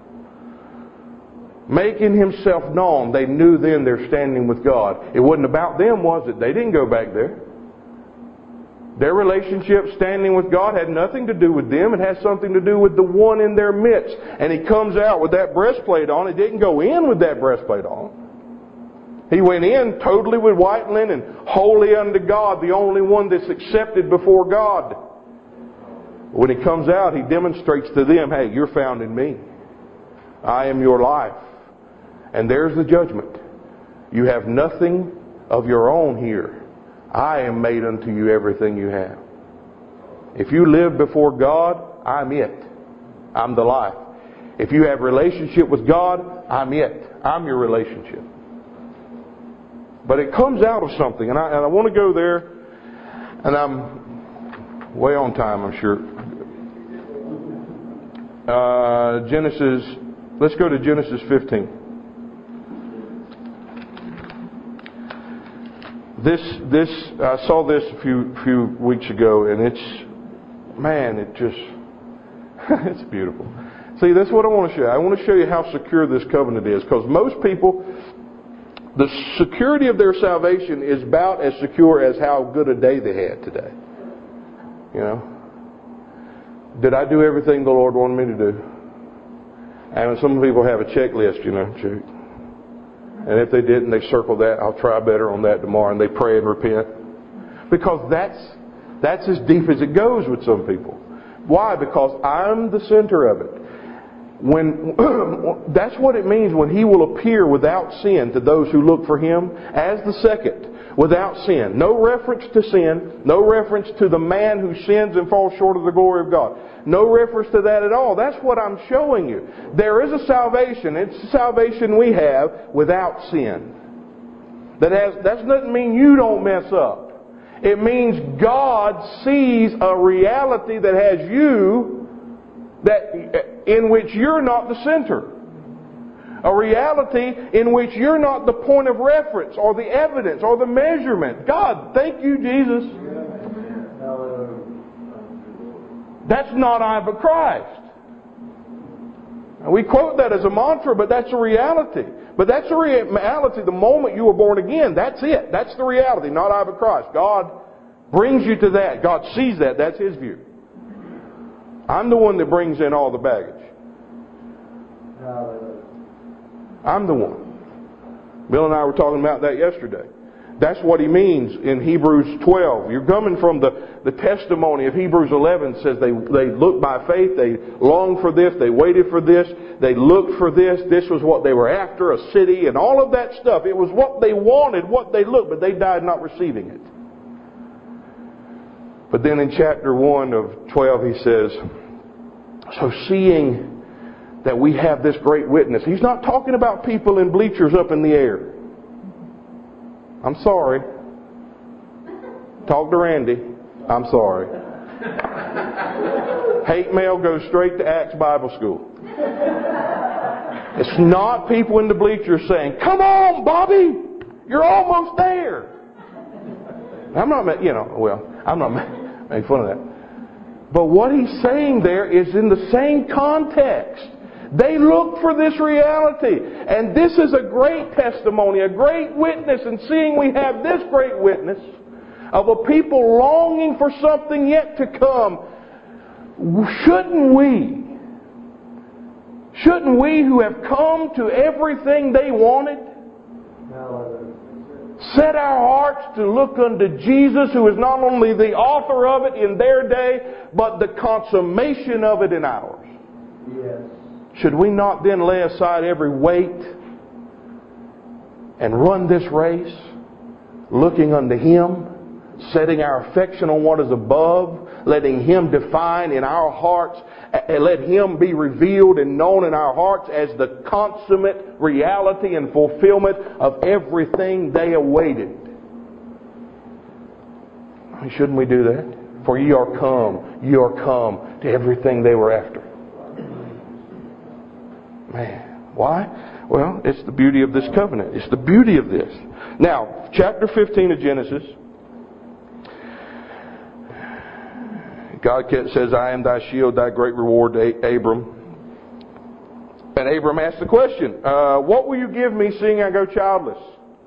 Making Himself known. They knew then they're standing with God. It wasn't about them, was it? They didn't go back there. Their relationship standing with God had nothing to do with them. It has something to do with the one in their midst. And He comes out with that breastplate on. He didn't go in with that breastplate on. He went in totally with white linen, holy unto God, the only one that's accepted before God. When He comes out, He demonstrates to them, hey, you're found in Me. I am your life. And there's the judgment. You have nothing of your own here. I am made unto you everything you have. If you live before God, I'm it. I'm the life. If you have relationship with God, I'm it. I'm your relationship. But it comes out of something. And I, and I want to go there. And I'm way on time, I'm sure. Uh, Genesis, let's go to Genesis fifteen. This, this, I saw this a few, few weeks ago, and it's, man, it just, it's beautiful. See, that's what I want to show you. I want to show you how secure this covenant is, because most people, the security of their salvation is about as secure as how good a day they had today. You know? Did I do everything the Lord wanted me to do? And some people have a checklist, you know, check. And if they didn't, they circle that. I'll try better on that tomorrow. And they pray and repent. Because that's that's as deep as it goes with some people. Why? Because I'm the center of it. When that's what it means when He will appear without sin to those who look for Him as the second. Without sin. No reference to sin. No reference to the man who sins and falls short of the glory of God. No reference to that at all. That's what I'm showing you. There is a salvation. It's the salvation we have without sin. That has that doesn't mean you don't mess up. It means God sees a reality that has you, that in which you're not the center. A reality in which you're not the point of reference or the evidence or the measurement. God, thank you, Jesus. That's not I but Christ. And we quote that as a mantra, but that's a reality. But that's a reality the moment you were born again. That's it. That's the reality, not I but Christ. God brings you to that. God sees that. That's His view. I'm the one that brings in all the baggage. I'm the one. Bill and I were talking about that yesterday. That's what he means in Hebrews twelve. You're coming from the, the testimony of Hebrews eleven. Says they, they looked by faith, they longed for this, they waited for this, they looked for this, this was what they were after, a city, and all of that stuff. It was what they wanted, what they looked, but they died not receiving it. But then in chapter one of twelve he says, so seeing that we have this great witness. He's not talking about people in bleachers up in the air. I'm sorry. Talk to Randy. I'm sorry. Hate mail goes straight to Acts Bible School. It's not people in the bleachers saying, come on, Bobby, you're almost there. I'm not, you know, well, I'm not making fun of that. But what he's saying there is in the same context. They look for this reality. And this is a great testimony, a great witness. And seeing we have this great witness of a people longing for something yet to come, shouldn't we, shouldn't we who have come to everything they wanted, set our hearts to look unto Jesus, who is not only the author of it in their day, but the consummation of it in ours? Yes. Should we not then lay aside every weight and run this race, looking unto Him, setting our affection on what is above, letting Him define in our hearts, and let Him be revealed and known in our hearts as the consummate reality and fulfillment of everything they awaited? Shouldn't we do that? For ye are come, ye are come to everything they were after. Man, why? Well, it's the beauty of this covenant. It's the beauty of this. Now, chapter fifteen of Genesis. God says, I am thy shield, thy great reward to Abram. And Abram asked the question, uh, what will you give me seeing I go childless?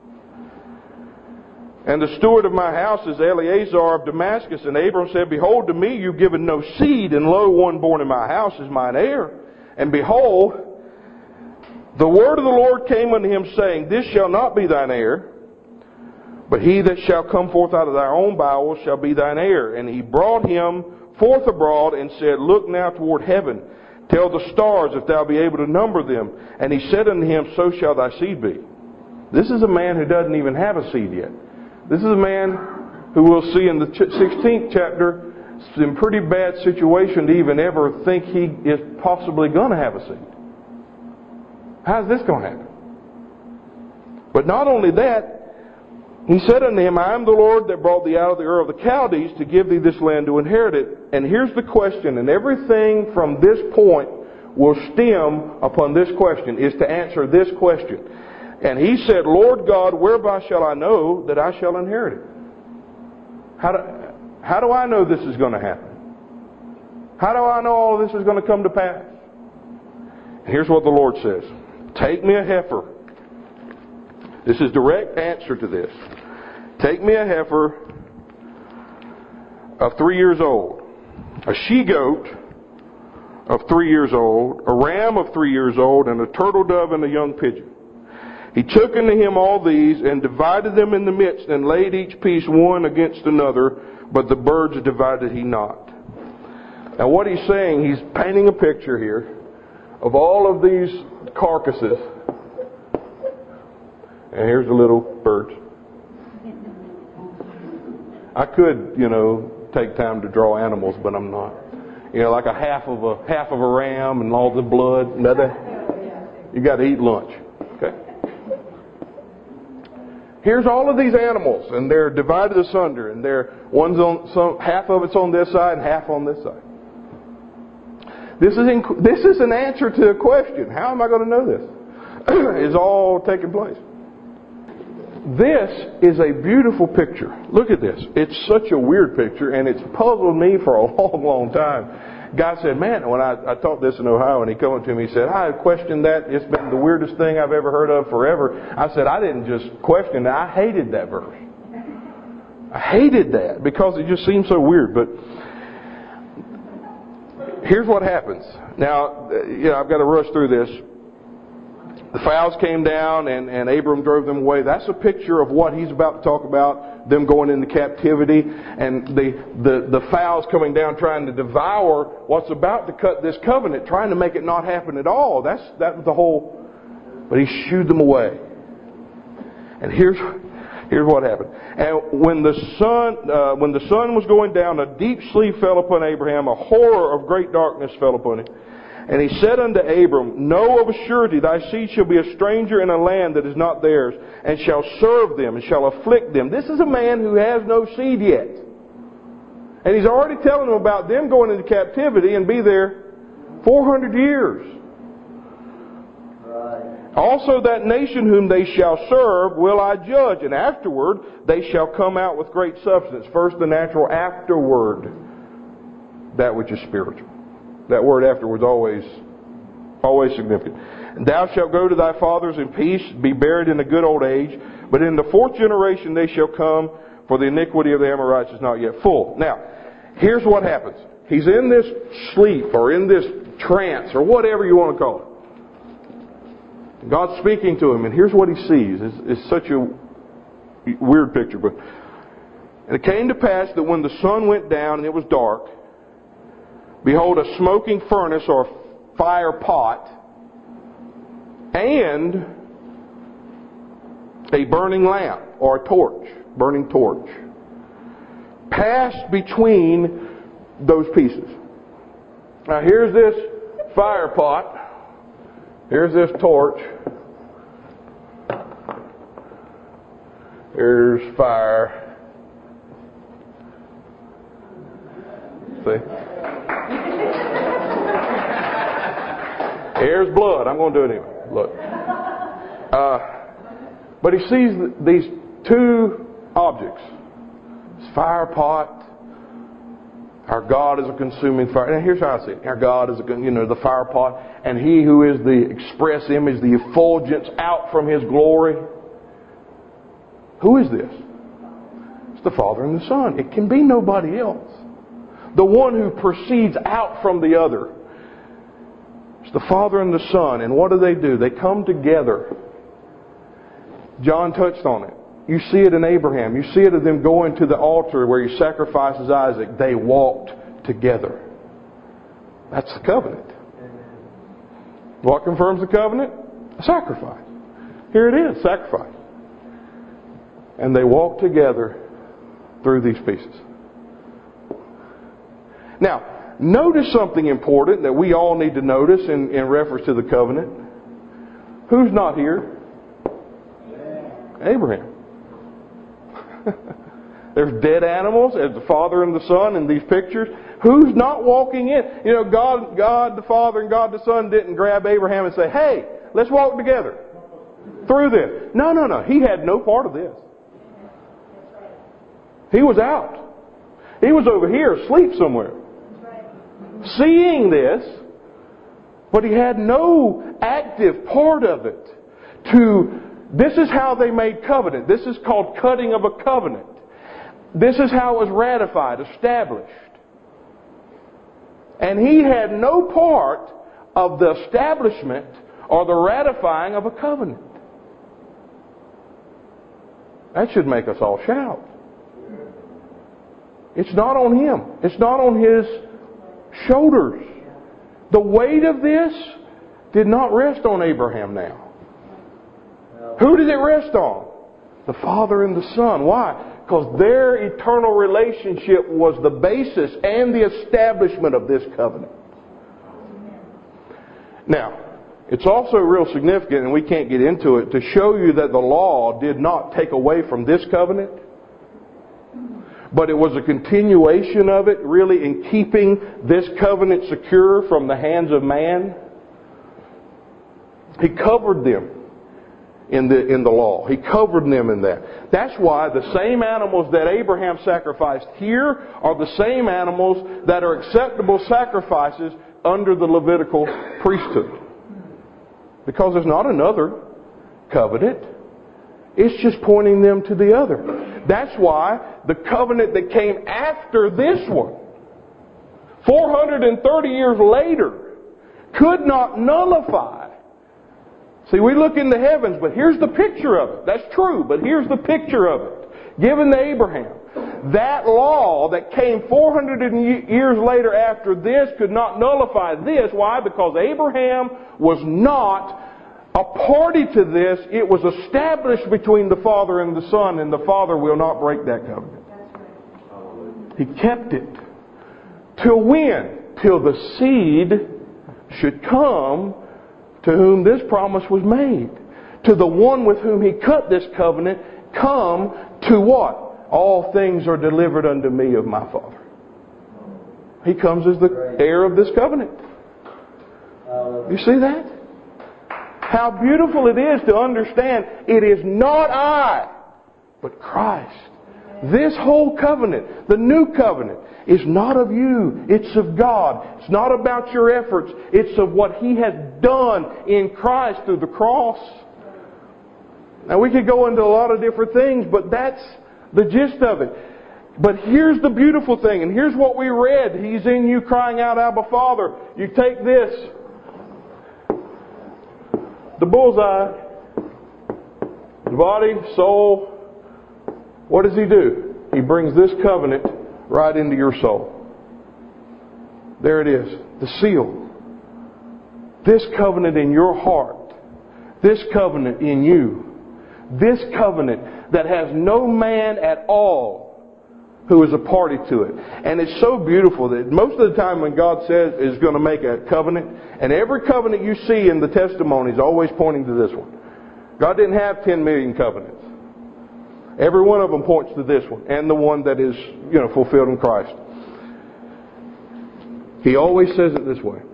And the steward of my house is Eleazar of Damascus. And Abram said, behold, to me you've given no seed, and lo, one born in my house is mine heir. And behold, the word of the Lord came unto him, saying, this shall not be thine heir, but he that shall come forth out of thy own bowels shall be thine heir. And he brought him forth abroad and said, look now toward heaven. Tell the stars if thou be able to number them. And he said unto him, so shall thy seed be. This is a man who doesn't even have a seed yet. This is a man who we'll see in the sixteenth chapter is in pretty bad situation to even ever think he is possibly going to have a seed. How's this going to happen? But not only that, he said unto him, I am the Lord that brought thee out of the Ur of the Chaldees to give thee this land to inherit it. And here's the question, and everything from this point will stem upon this question, is to answer this question. And he said, Lord God, whereby shall I know that I shall inherit it? How do, how do I know this is going to happen? How do I know all this is going to come to pass? And here's what the Lord says. Take me a heifer. This is direct answer to this. Take me a heifer of three years old, a she-goat of three years old, a ram of three years old, and a turtle dove and a young pigeon. He took unto him all these and divided them in the midst and laid each piece one against another, but the birds divided he not. Now what he's saying, he's painting a picture here of all of these carcasses. And here's the little birds. I could, you know, take time to draw animals, but I'm not. You know, like a half of a half of a ram and all the blood. You got to eat lunch. Okay. Here's all of these animals, and they're divided asunder, and they're one's on some half of it's on this side and half on this side. This is in, this is an answer to a question. How am I going to know this? Is all taking place. This is a beautiful picture. Look at this. It's such a weird picture, and it's puzzled me for a long, long time. Guy said, man, when I, I taught this in Ohio, and he came to me, he said, I questioned that. It's been the weirdest thing I've ever heard of forever. I said, I didn't just question it. I hated that verse. I hated that because it just seemed so weird. But here's what happens. Now, you know, I've got to rush through this. The fowls came down and, and Abram drove them away. That's a picture of what he's about to talk about, them going into captivity and the, the, the fowls coming down trying to devour what's about to cut this covenant, trying to make it not happen at all. That's that was the whole... But he shooed them away. And here's here's what happened. And when the sun uh, when the sun was going down, a deep sleep fell upon Abraham, a horror of great darkness fell upon him. And he said unto Abram, know of a surety thy seed shall be a stranger in a land that is not theirs, and shall serve them, and shall afflict them. This is a man who has no seed yet. And he's already telling them about them going into captivity and be there four hundred years. Right. Also that nation whom they shall serve will I judge, and afterward they shall come out with great substance. First the natural, afterward that which is spiritual. That word afterwards always, always significant. And thou shalt go to thy fathers in peace, be buried in a good old age. But in the fourth generation they shall come, for the iniquity of the Amorites is not yet full. Now, here's what happens. He's in this sleep, or in this trance, or whatever you want to call it. God's speaking to him, and here's what he sees. It's, it's such a weird picture. But and it came to pass that when the sun went down and it was dark, behold, a smoking furnace or fire pot and a burning lamp or a torch, burning torch, passed between those pieces. Now here's this fire pot. Here's this torch. Here's fire. See? Here's blood. I'm going to do it anyway. Look. Uh, but he sees these two objects. This fire pot. Our God is a consuming fire. Now here's how I see it. Our God is a, you know, the fire pot. And He who is the express image, the effulgence out from His glory. Who is this? It's the Father and the Son. It can be nobody else. The one who proceeds out from the other. It's the Father and the Son. And what do they do? They come together. John touched on it. You see it in Abraham. You see it in them going to the altar where he sacrifices Isaac. They walked together. That's the covenant. What confirms the covenant? A sacrifice. Here it is, sacrifice. And they walked together through these pieces. Now, notice something important that we all need to notice in, in reference to the covenant. Who's not here? Abraham. There's dead animals, as the Father and the Son in these pictures. Who's not walking in? You know, God, God the Father and God the Son didn't grab Abraham and say, hey, let's walk together through this. No, no, no. He had no part of this. He was out. He was over here asleep somewhere. Seeing this, but he had no active part of it. To This is how they made covenant. This is called cutting of a covenant. This is how it was ratified, established. And he had no part of the establishment or the ratifying of a covenant. That should make us all shout. It's not on him. It's not on his shoulders. The weight of this did not rest on Abraham now. Who did it rest on? The Father and the Son. Why? Because their eternal relationship was the basis and the establishment of this covenant. Now, It's also real significant, and we can't get into it, to show you that the law did not take away from this covenant, but it was a continuation of it, really in keeping this covenant secure from the hands of man. He covered them in the in the law. He covered them in that. That's why the same animals that Abraham sacrificed here are the same animals that are acceptable sacrifices under the Levitical priesthood. Because there's not another covenant. It's just pointing them to the other. That's why the covenant that came after this one, four hundred thirty years later, could not nullify. See, we look in the heavens, but here's the picture of it. That's true, but here's the picture of it. Given to Abraham. That law that came four hundred years later after this could not nullify this. Why? Because Abraham was not a party to this. It was established between the Father and the Son, and the Father will not break that covenant. He kept it. Till when? Till the seed should come to whom this promise was made. To the one with whom He cut this covenant, come to what? All things are delivered unto me of my Father. He comes as the heir of this covenant. You see that? How beautiful it is to understand it is not I, but Christ. This whole covenant, the new covenant, is not of you. It's of God. It's not about your efforts. It's of what He has done in Christ through the cross. Now we could go into a lot of different things, but that's the gist of it. But here's the beautiful thing, and here's what we read. He's in you crying out, Abba, Father. You take this, the bullseye, the body, soul. What does He do? He brings this covenant right into your soul. There it is, the seal. This covenant in your heart. This covenant in you. This covenant that has no man at all who is a party to it. And it's so beautiful that most of the time when God says is going to make a covenant, and every covenant you see in the testimony is always pointing to this one. God didn't have ten million covenants. Every one of them points to this one, and the one that is, you know, fulfilled in Christ. He always says it this way.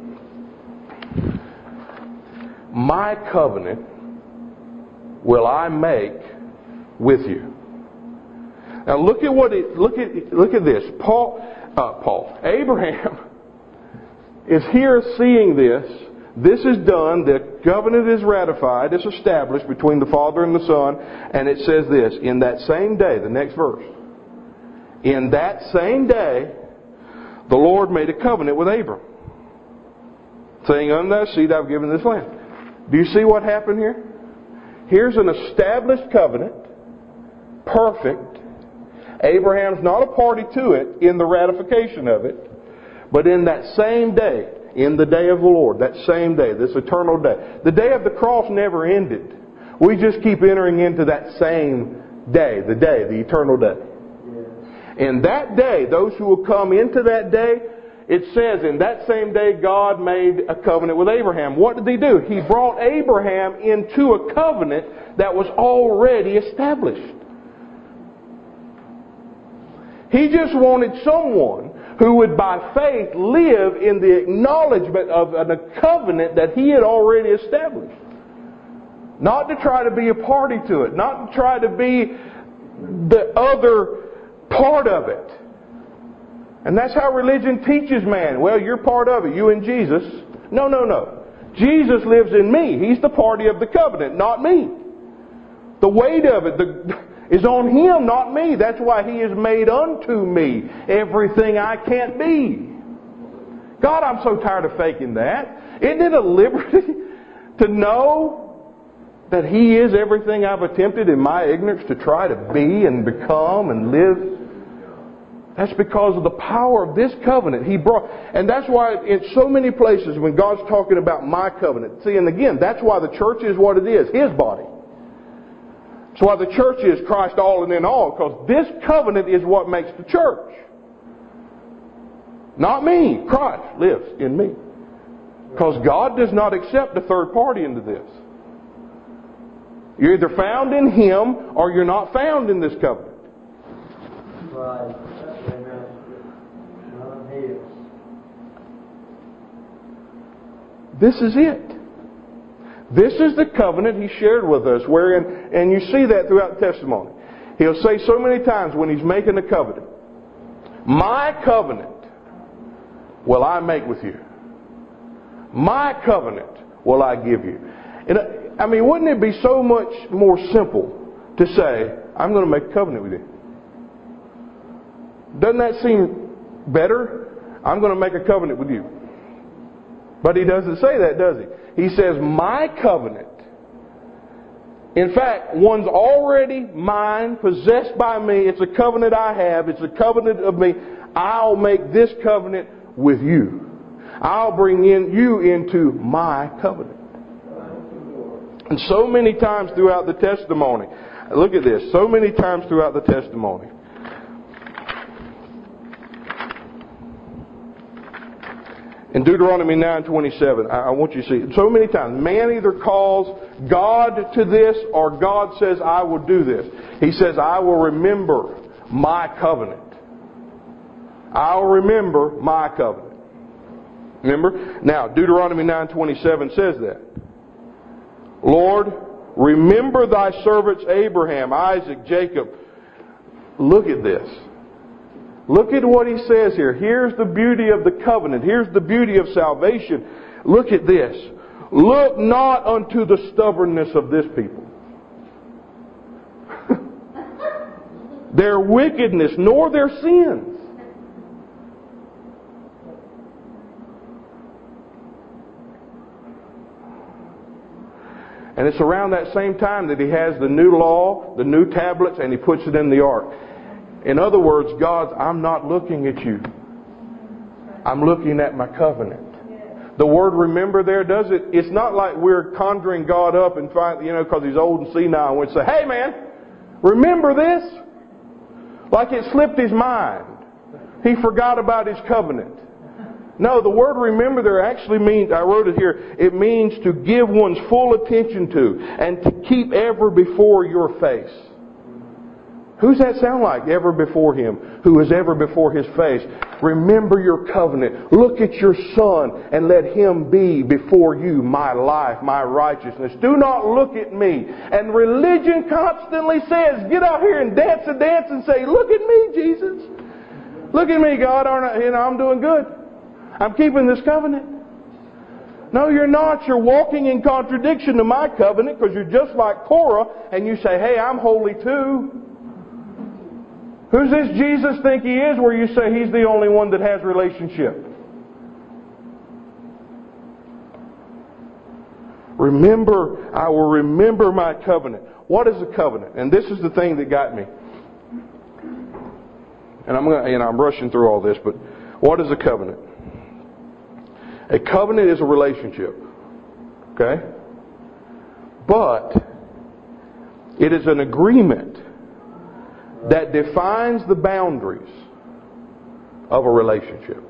My covenant will I make with you. Now look at what it, look at look at this. Paul, uh, Paul, Abraham is here seeing this. This is done. The covenant is ratified. It's established between the Father and the Son. And it says this, in that same day, the next verse. In that same day, the Lord made a covenant with Abram, saying, unto thy seed I've given this land. Do you see what happened here? Here's an established covenant. Perfect. Abraham's not a party to it in the ratification of it. But in that same day, in the day of the Lord, that same day, this eternal day. The day of the cross never ended. We just keep entering into that same day, the day, the eternal day. In that day, those who will come into that day, it says in that same day God made a covenant with Abraham. What did He do? He brought Abraham into a covenant that was already established. He just wanted someone who would by faith live in the acknowledgement of a covenant that He had already established. Not to try to be a party to it. Not to try to be the other part of it. And that's how religion teaches man. Well, you're part of it. You and Jesus. No, no, no. Jesus lives in me. He's the party of the covenant, not me. The weight of it the, is on Him, not me. That's why He is made unto me everything I can't be. God, I'm so tired of faking that. Isn't it a liberty to know that He is everything I've attempted in my ignorance to try to be and become and live? That's because of the power of this covenant He brought. And that's why in so many places when God's talking about my covenant. See, and again, that's why the church is what it is. His body. That's why the church is Christ all and in all. Because this covenant is what makes the church. Not me. Christ lives in me. Because God does not accept a third party into this. You're either found in Him or you're not found in this covenant. Right. Amen. None His. This is it. This is the covenant He shared with us, wherein, and you see that throughout the testimony. He'll say so many times when He's making a covenant, my covenant will I make with you. My covenant will I give you. And I mean, wouldn't it be so much more simple to say, I'm going to make a covenant with you? Doesn't that seem better? I'm going to make a covenant with you. But He doesn't say that, does He? He says, my covenant. In fact, one's already mine, possessed by me. It's a covenant I have. It's a covenant of me. I'll make this covenant with you. I'll bring in you into my covenant. And so many times throughout the testimony, look at this, so many times throughout the testimony, in Deuteronomy nine twenty-seven, I want you to see it. So many times, man either calls God to this or God says, I will do this. He says, I will remember my covenant. I'll remember my covenant. Remember? Now, Deuteronomy nine twenty-seven says that. Lord, remember thy servants Abraham, Isaac, Jacob. Look at this. Look at what he says here. Here's the beauty of the covenant. Here's the beauty of salvation. Look at this. Look not unto the stubbornness of this people, their wickedness, nor their sins. And it's around that same time that He has the new law, the new tablets, and He puts it in the ark. In other words, God's, I'm not looking at you. I'm looking at my covenant. The word remember there does it. It's not like we're conjuring God up and find, you know, because He's old and senile, and we'd say, hey man, remember this? Like it slipped His mind. He forgot about His covenant. No, the word remember there actually means, I wrote it here, it means to give one's full attention to and to keep ever before your face. Who's that sound like? Ever before Him. Who is ever before His face. Remember your covenant. Look at your Son and let Him be before you my life, my righteousness. Do not look at me. And religion constantly says, get out here and dance a dance and say, look at me, Jesus. Look at me, God. Aren't I, you know, I'm doing good. I'm keeping this covenant. No, you're not. You're walking in contradiction to my covenant because you're just like Korah and you say, hey, I'm holy too. Who's this Jesus think He is where you say He's the only one that has relationship? Remember, I will remember my covenant. What is a covenant? And this is the thing that got me. And I'm going, you know, I'm rushing through all this, but what is a covenant? A covenant is a relationship. Okay? But it is an agreement that defines the boundaries of a relationship.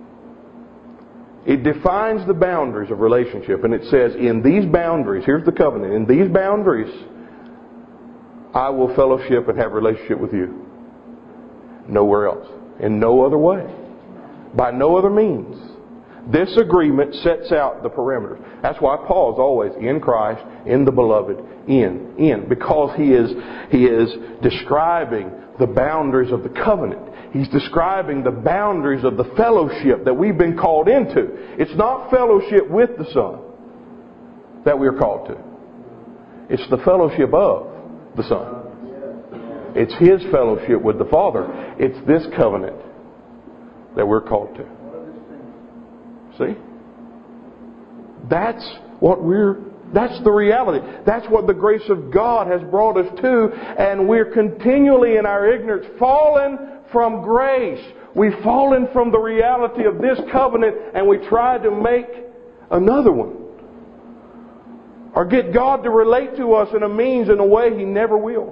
It defines the boundaries of relationship, and it says, in these boundaries, here's the covenant, in these boundaries, I will fellowship and have relationship with you. Nowhere else. In no other way. By no other means. This agreement sets out the perimeters. That's why Paul's always in Christ, in the beloved, in, in. Because he is, he is describing the boundaries of the covenant. He's describing the boundaries of the fellowship that we've been called into. It's not fellowship with the Son that we're called to. It's the fellowship of the Son. It's His fellowship with the Father. It's this covenant that we're called to. See? That's what we're, that's the reality. That's what the grace of God has brought us to. And we're continually in our ignorance fallen from grace. We've fallen from the reality of this covenant and we try to make another one. Or get God to relate to us in a means, in a way He never will.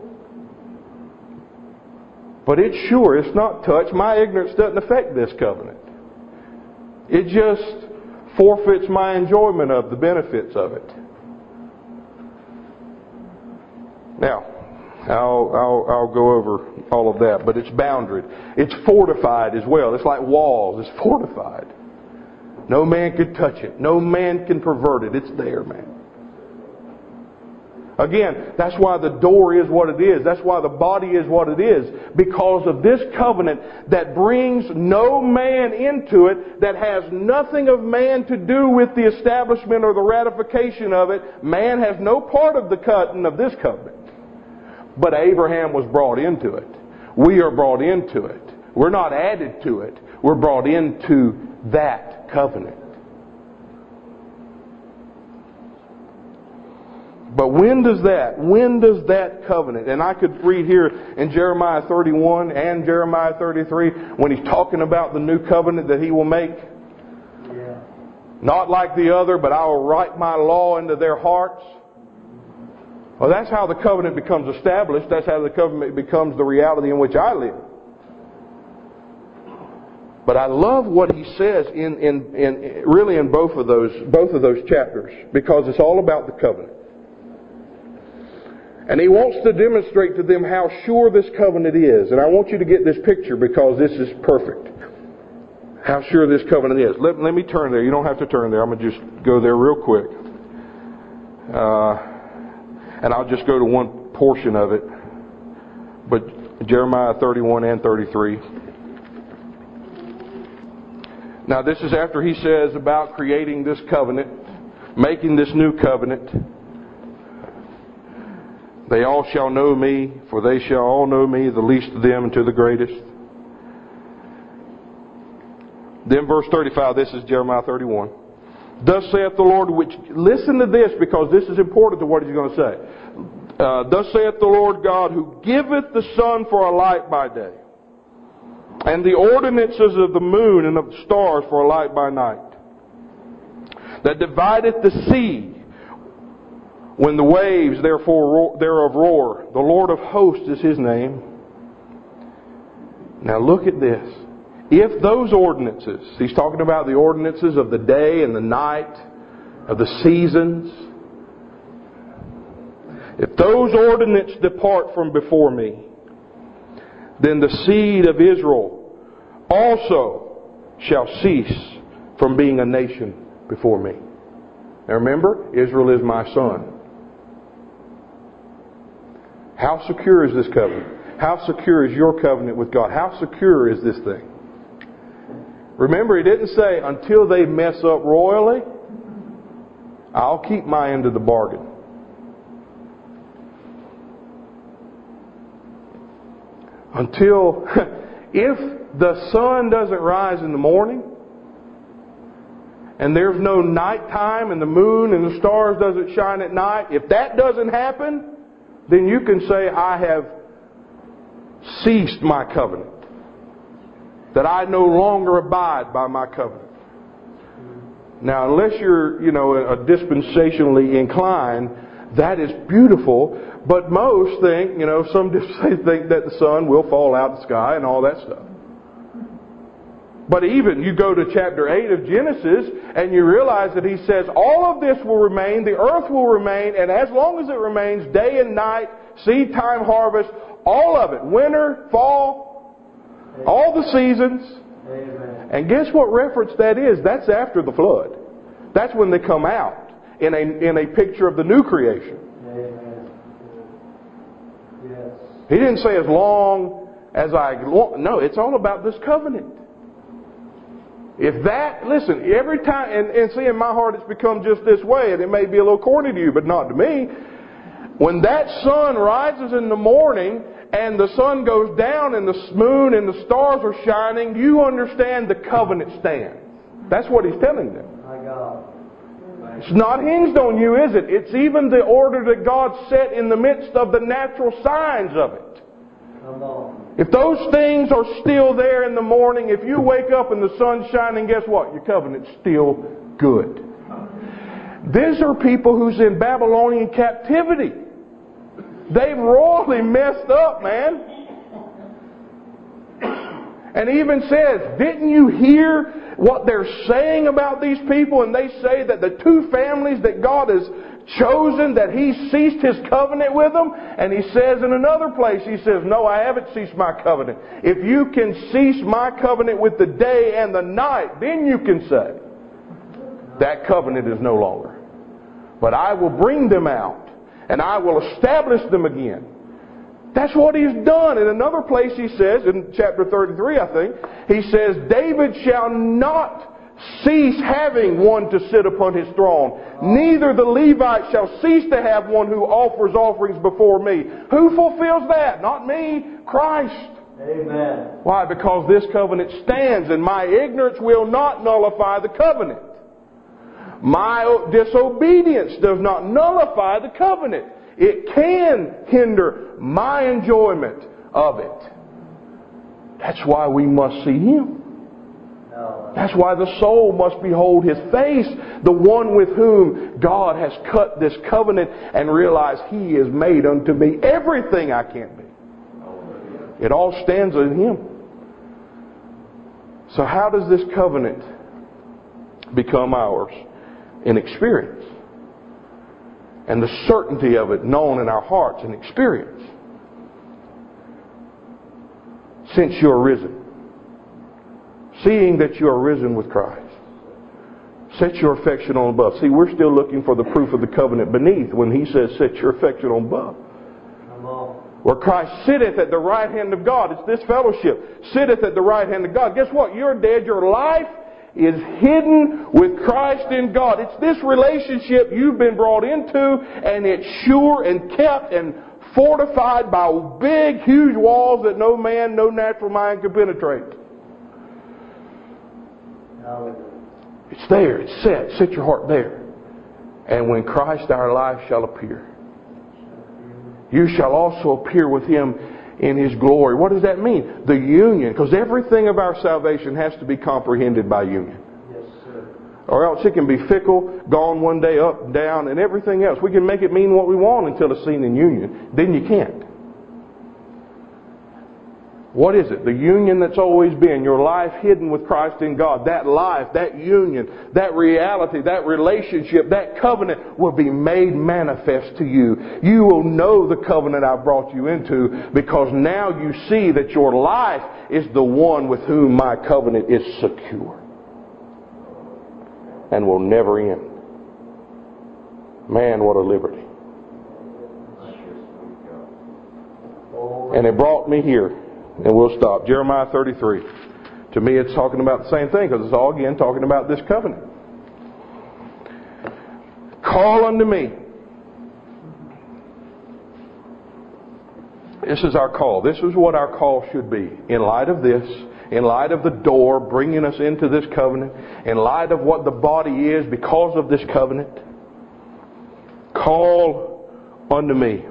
But it's sure, it's not touched. My ignorance doesn't affect this covenant. It just forfeits my enjoyment of the benefits of it. Now, I'll, I'll, I'll go over all of that, but it's boundaried. It's fortified as well. It's like walls. It's fortified. No man can touch it. No man can pervert it. It's there, man. Again, that's why the door is what it is. That's why the body is what it is. Because of this covenant that brings no man into it, that has nothing of man to do with the establishment or the ratification of it. Man has no part of the cutting of this covenant. But Abraham was brought into it. We are brought into it. We're not added to it. We're brought into that covenant. But when does that, when does that covenant, and I could read here in Jeremiah thirty-one and Jeremiah thirty-three, when he's talking about the new covenant that he will make. Yeah. Not like the other, but I will write my law into their hearts. Well, that's how the covenant becomes established. That's how the covenant becomes the reality in which I live. But I love what he says in, in, in really in both of those both of those chapters, because it's all about the covenant. And he wants to demonstrate to them how sure this covenant is. And I want you to get this picture because this is perfect. How sure this covenant is. Let, let me turn there. You don't have to turn there. I'm going to just go there real quick. Uh, and I'll just go to one portion of it. But Jeremiah thirty-one and thirty-three. Now this is after he says about creating this covenant, making this new covenant. They all shall know me, for they shall all know me, the least of them to the greatest. Then verse thirty-five, this is Jeremiah thirty-one. Thus saith the Lord, which, listen to this because this is important to what he's going to say. Uh, Thus saith the Lord God, who giveth the sun for a light by day, and the ordinances of the moon and of the stars for a light by night, that divideth the sea, when the waves therefore thereof roar. The Lord of hosts is his name. Now look at this. If those ordinances, he's talking about the ordinances of the day and the night, of the seasons. If those ordinances depart from before me, then the seed of Israel also shall cease from being a nation before me. Now remember, Israel is my son. How secure is this covenant? How secure is your covenant with God? How secure is this thing? Remember, he didn't say, until they mess up royally, I'll keep my end of the bargain. Until, if the sun doesn't rise in the morning, and there's no nighttime, and the moon and the stars doesn't shine at night, if that doesn't happen, then you can say, I have ceased my covenant. That I no longer abide by my covenant. Now, unless you're, you know, a dispensationally inclined, that is beautiful. But most think, you know, some think that the sun will fall out of the sky and all that stuff. But even you go to chapter eight of Genesis and you realize that he says all of this will remain, the earth will remain, and as long as it remains, day and night, seed time, harvest, all of it, winter, fall, all the seasons. Amen. And guess what reference that is? That's after the flood. That's when they come out in a in a picture of the new creation. Amen. Yes. He didn't say as long as I... No, it's all about this covenant. If that, listen, every time, and, and see, in my heart it's become just this way, and it may be a little corny to you, but not to me. When that sun rises in the morning, and the sun goes down, and the moon and the stars are shining, you understand the covenant stands. That's what he's telling them. My God. It's not hinged on you, is it? It's even the order that God set in the midst of the natural signs of it. Come on. If those things are still there in the morning, if you wake up and the sun's shining, guess what? Your covenant's still good. These are people who's in Babylonian captivity. They've royally messed up, man. And he even says, didn't you hear what they're saying about these people? And they say that the two families that God has chosen, that He ceased His covenant with them. And He says in another place, He says, no, I haven't ceased my covenant. If you can cease my covenant with the day and the night, then you can say, that covenant is no longer. But I will bring them out, and I will establish them again. That's what He's done. In another place He says, in chapter thirty-three I think, He says, David shall not cease having one to sit upon his throne. Neither the Levite shall cease to have one who offers offerings before me. Who fulfills that? Not me, Christ. Amen. Why? Because this covenant stands, and my ignorance will not nullify the covenant. My disobedience does not nullify the covenant. It can hinder my enjoyment of it. That's why we must see Him. That's why the soul must behold His face, the one with whom God has cut this covenant, and realize He is made unto me everything I can be. It all stands in Him. So how does this covenant become ours? In experience. And the certainty of it known in our hearts in experience. Since you are risen. Seeing that you are risen with Christ. Set your affection on above. See, we're still looking for the proof of the covenant beneath when He says set your affection on above. Where Christ sitteth at the right hand of God. It's this fellowship. Sitteth at the right hand of God. Guess what? You're dead. Your life is hidden with Christ in God. It's this relationship you've been brought into, and it's sure and kept and fortified by big, huge walls that no man, no natural mind can penetrate. It's there. It's set. Set your heart there. And when Christ our life shall appear, you shall also appear with Him in His glory. What does that mean? The union. Because everything of our salvation has to be comprehended by union. Yes, sir. Or else it can be fickle, gone one day, up, down, and everything else. We can make it mean what we want until it's seen in union. Then you can't. What is it? The union that's always been. Your life hidden with Christ in God. That life, that union, that reality, that relationship, that covenant will be made manifest to you. You will know the covenant I've brought you into, because now you see that your life is the one with whom my covenant is secure. And will never end. Man, what a liberty. And it brought me here. And we'll stop. Jeremiah thirty-three. To me, it's talking about the same thing, because it's all again talking about this covenant. Call unto me. This is our call. This is what our call should be. In light of this, in light of the door bringing us into this covenant, in light of what the body is because of this covenant, call unto me.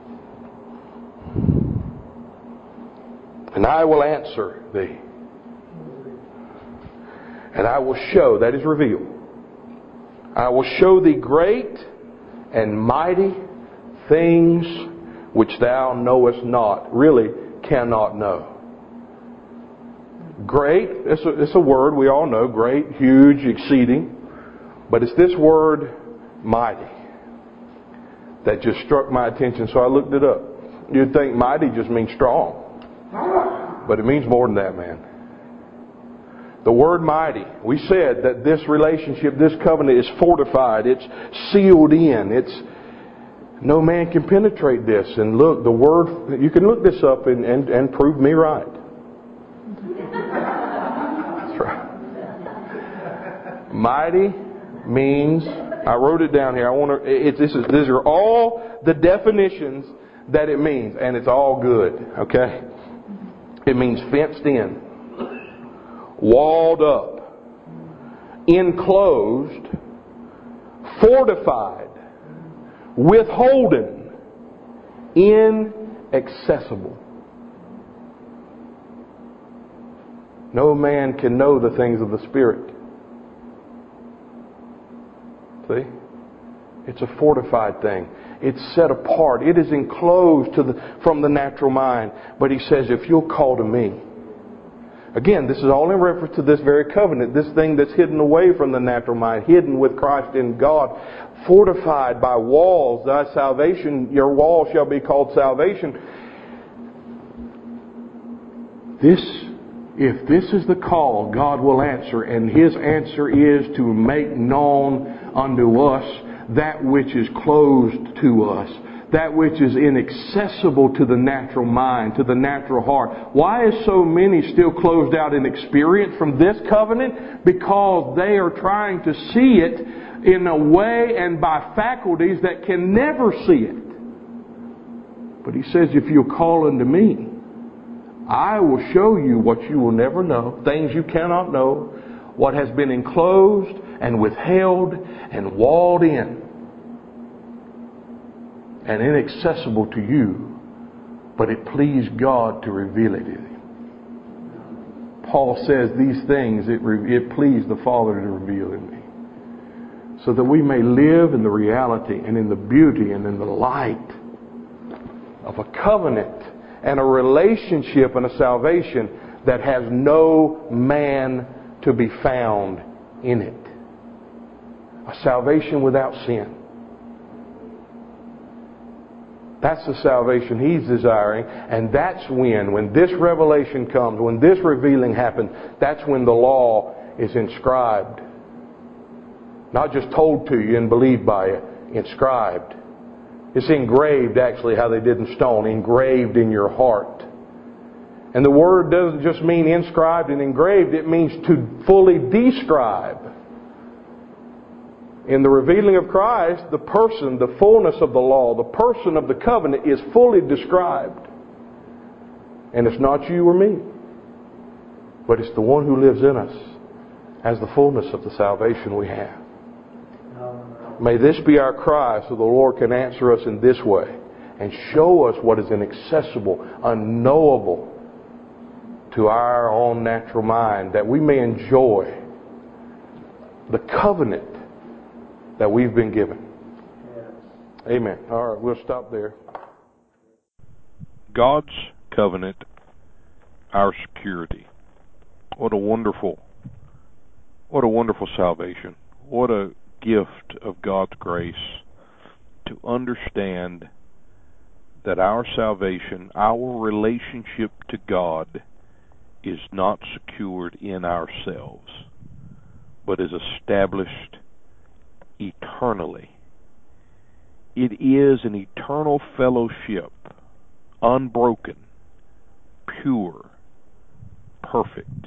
And I will answer thee. And I will show, that is revealed. I will show thee great and mighty things which thou knowest not, really cannot know. Great, it's a, it's a word we all know, great, huge, exceeding. But it's this word, mighty, that just struck my attention, so I looked it up. You'd think mighty just means strong. But it means more than that, man. The word mighty, we said that this relationship, this covenant is fortified. It's sealed in. It's no man can penetrate this. And look, the word, you can look this up and, and, and prove me right. That's right. Mighty means, I wrote it down here. I want to. It, this is these are all the definitions that it means, and it's all good. Okay. It means fenced in, walled up, enclosed, fortified, withholden, inaccessible. No man can know the things of the Spirit. See? It's a fortified thing. It's set apart. It is enclosed to the, from the natural mind. But He says, if you'll call to me, Again, this is all in reference to this very covenant, this thing that's hidden away from the natural mind, hidden with Christ in God, fortified by walls. Thy salvation, your wall shall be called salvation. This, if this is the call, God will answer, and His answer is to make known unto us that which is closed to us, that which is inaccessible to the natural mind, to the natural heart. Why is so many still closed out in experience from this covenant? Because they are trying to see it in a way and by faculties that can never see it. But He says, if you'll call unto me, I will show you what you will never know, things you cannot know, what has been enclosed and withheld and walled in and inaccessible to you, but it pleased God to reveal it to you. Paul says these things, it, it pleased the Father to reveal in me, so that we may live in the reality and in the beauty and in the light of a covenant and a relationship and a salvation that has no man to be found in it. A salvation without sin. That's the salvation He's desiring, and that's when, when this revelation comes, when this revealing happens, that's when the law is inscribed. Not just told to you and believed by you, inscribed. It's engraved, actually, how they did in stone, engraved in your heart. And the word doesn't just mean inscribed and engraved, it means to fully describe. In the revealing of Christ, the person, the fullness of the law, the person of the covenant is fully described. And it's not you or me, but it's the one who lives in us as the fullness of the salvation we have. May this be our cry so the Lord can answer us in this way and show us what is inaccessible, unknowable to our own natural mind, that we may enjoy the covenant that we've been given. Amen. All right, we'll stop there. God's covenant, our security. What a wonderful, what a wonderful salvation. What a gift of God's grace to understand that our salvation, our relationship to God, is not secured in ourselves, but is established eternally. It is an eternal fellowship, unbroken, pure, perfect,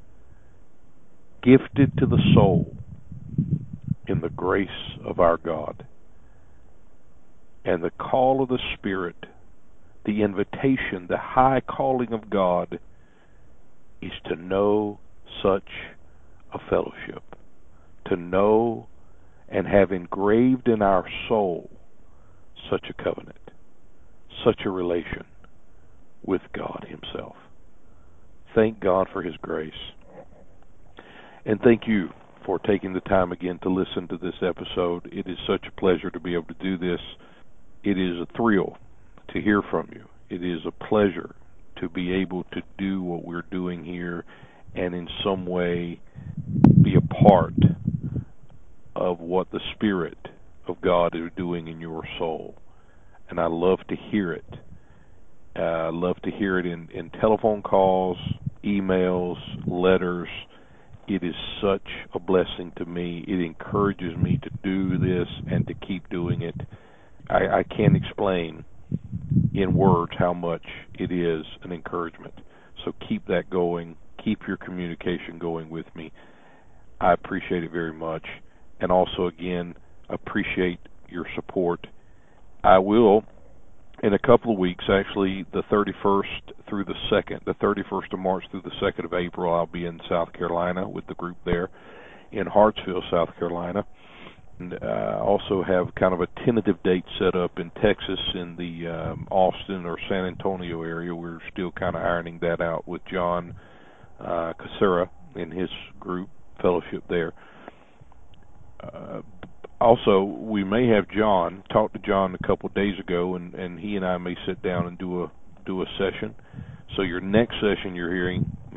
gifted to the soul in the grace of our God. And the call of the Spirit, the invitation, the high calling of God is to know such a fellowship, to know and have engraved in our soul such a covenant, such a relation with God Himself. Thank God for His grace. And thank you for taking the time again to listen to this episode. It is such a pleasure to be able to do this. It is a thrill to hear from you. It is a pleasure to be able to do what we're doing here and in some way be a part of what the Spirit of God is doing in your soul. And I love to hear it. Uh, I love to hear it in, in telephone calls, emails, letters. It is such a blessing to me. It encourages me to do this and to keep doing it. I, I can't explain in words how much it is an encouragement. So keep that going. Keep your communication going with me. I appreciate it very much. And also, again, appreciate your support. I will, in a couple of weeks, actually, the thirty-first through the second, the thirty-first of March through the second of April, I'll be in South Carolina with the group there in Hartsville, South Carolina. And I uh, also have kind of a tentative date set up in Texas in the um, Austin or San Antonio area. We're still kind of ironing that out with John uh, Casera and his group fellowship there. Uh, also, we may have John, talked to John a couple of days ago, and, and he and I may sit down and do a do a session. So your next session you're hearing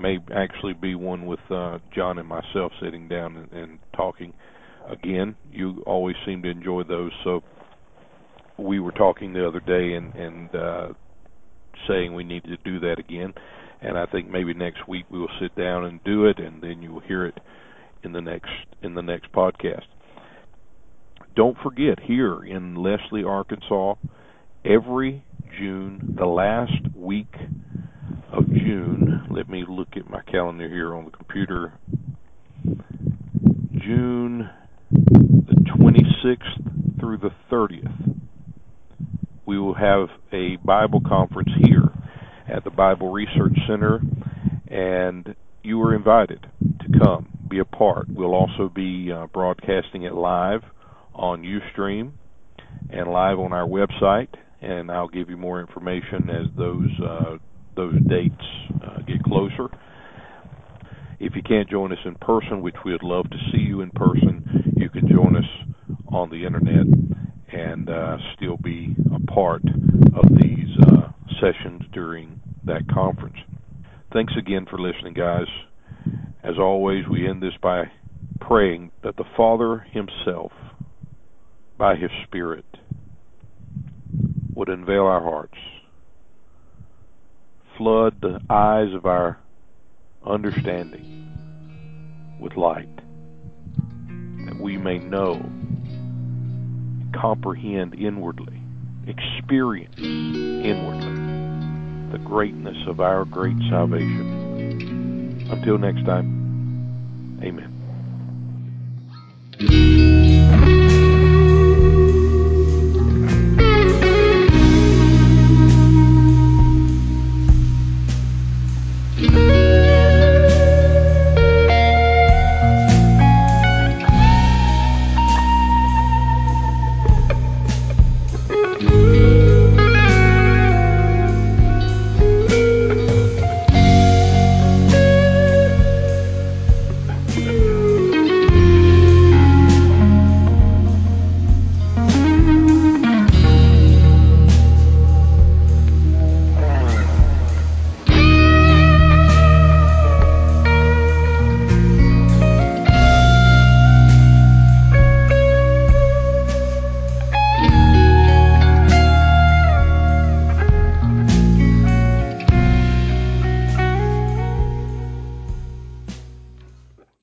may actually be one with uh, John and myself sitting down and, and talking again. You always seem to enjoy those, so we were talking the other day and, and uh, saying we need to do that again, and I think maybe next week we will sit down and do it, and then you will hear it in the next in the next podcast. Don't forget, here in Leslie, Arkansas, every June, the last week of June, let me look at my calendar here on the computer, June the twenty-sixth through the thirtieth, we will have a Bible conference here at the Bible Research Center, and you are invited to come, be a part. We'll also be uh, broadcasting it live on Ustream and live on our website, and I'll give you more information as those uh, those dates uh, get closer. If you can't join us in person, which we'd love to see you in person, you can join us on the internet and uh, still be a part of these uh, sessions during that conference. Thanks again for listening, guys. As always, we end this by praying that the Father himself, by his Spirit, would unveil our hearts, flood the eyes of our understanding with light, that we may know, comprehend inwardly, experience inwardly the greatness of our great salvation. Until next time, amen.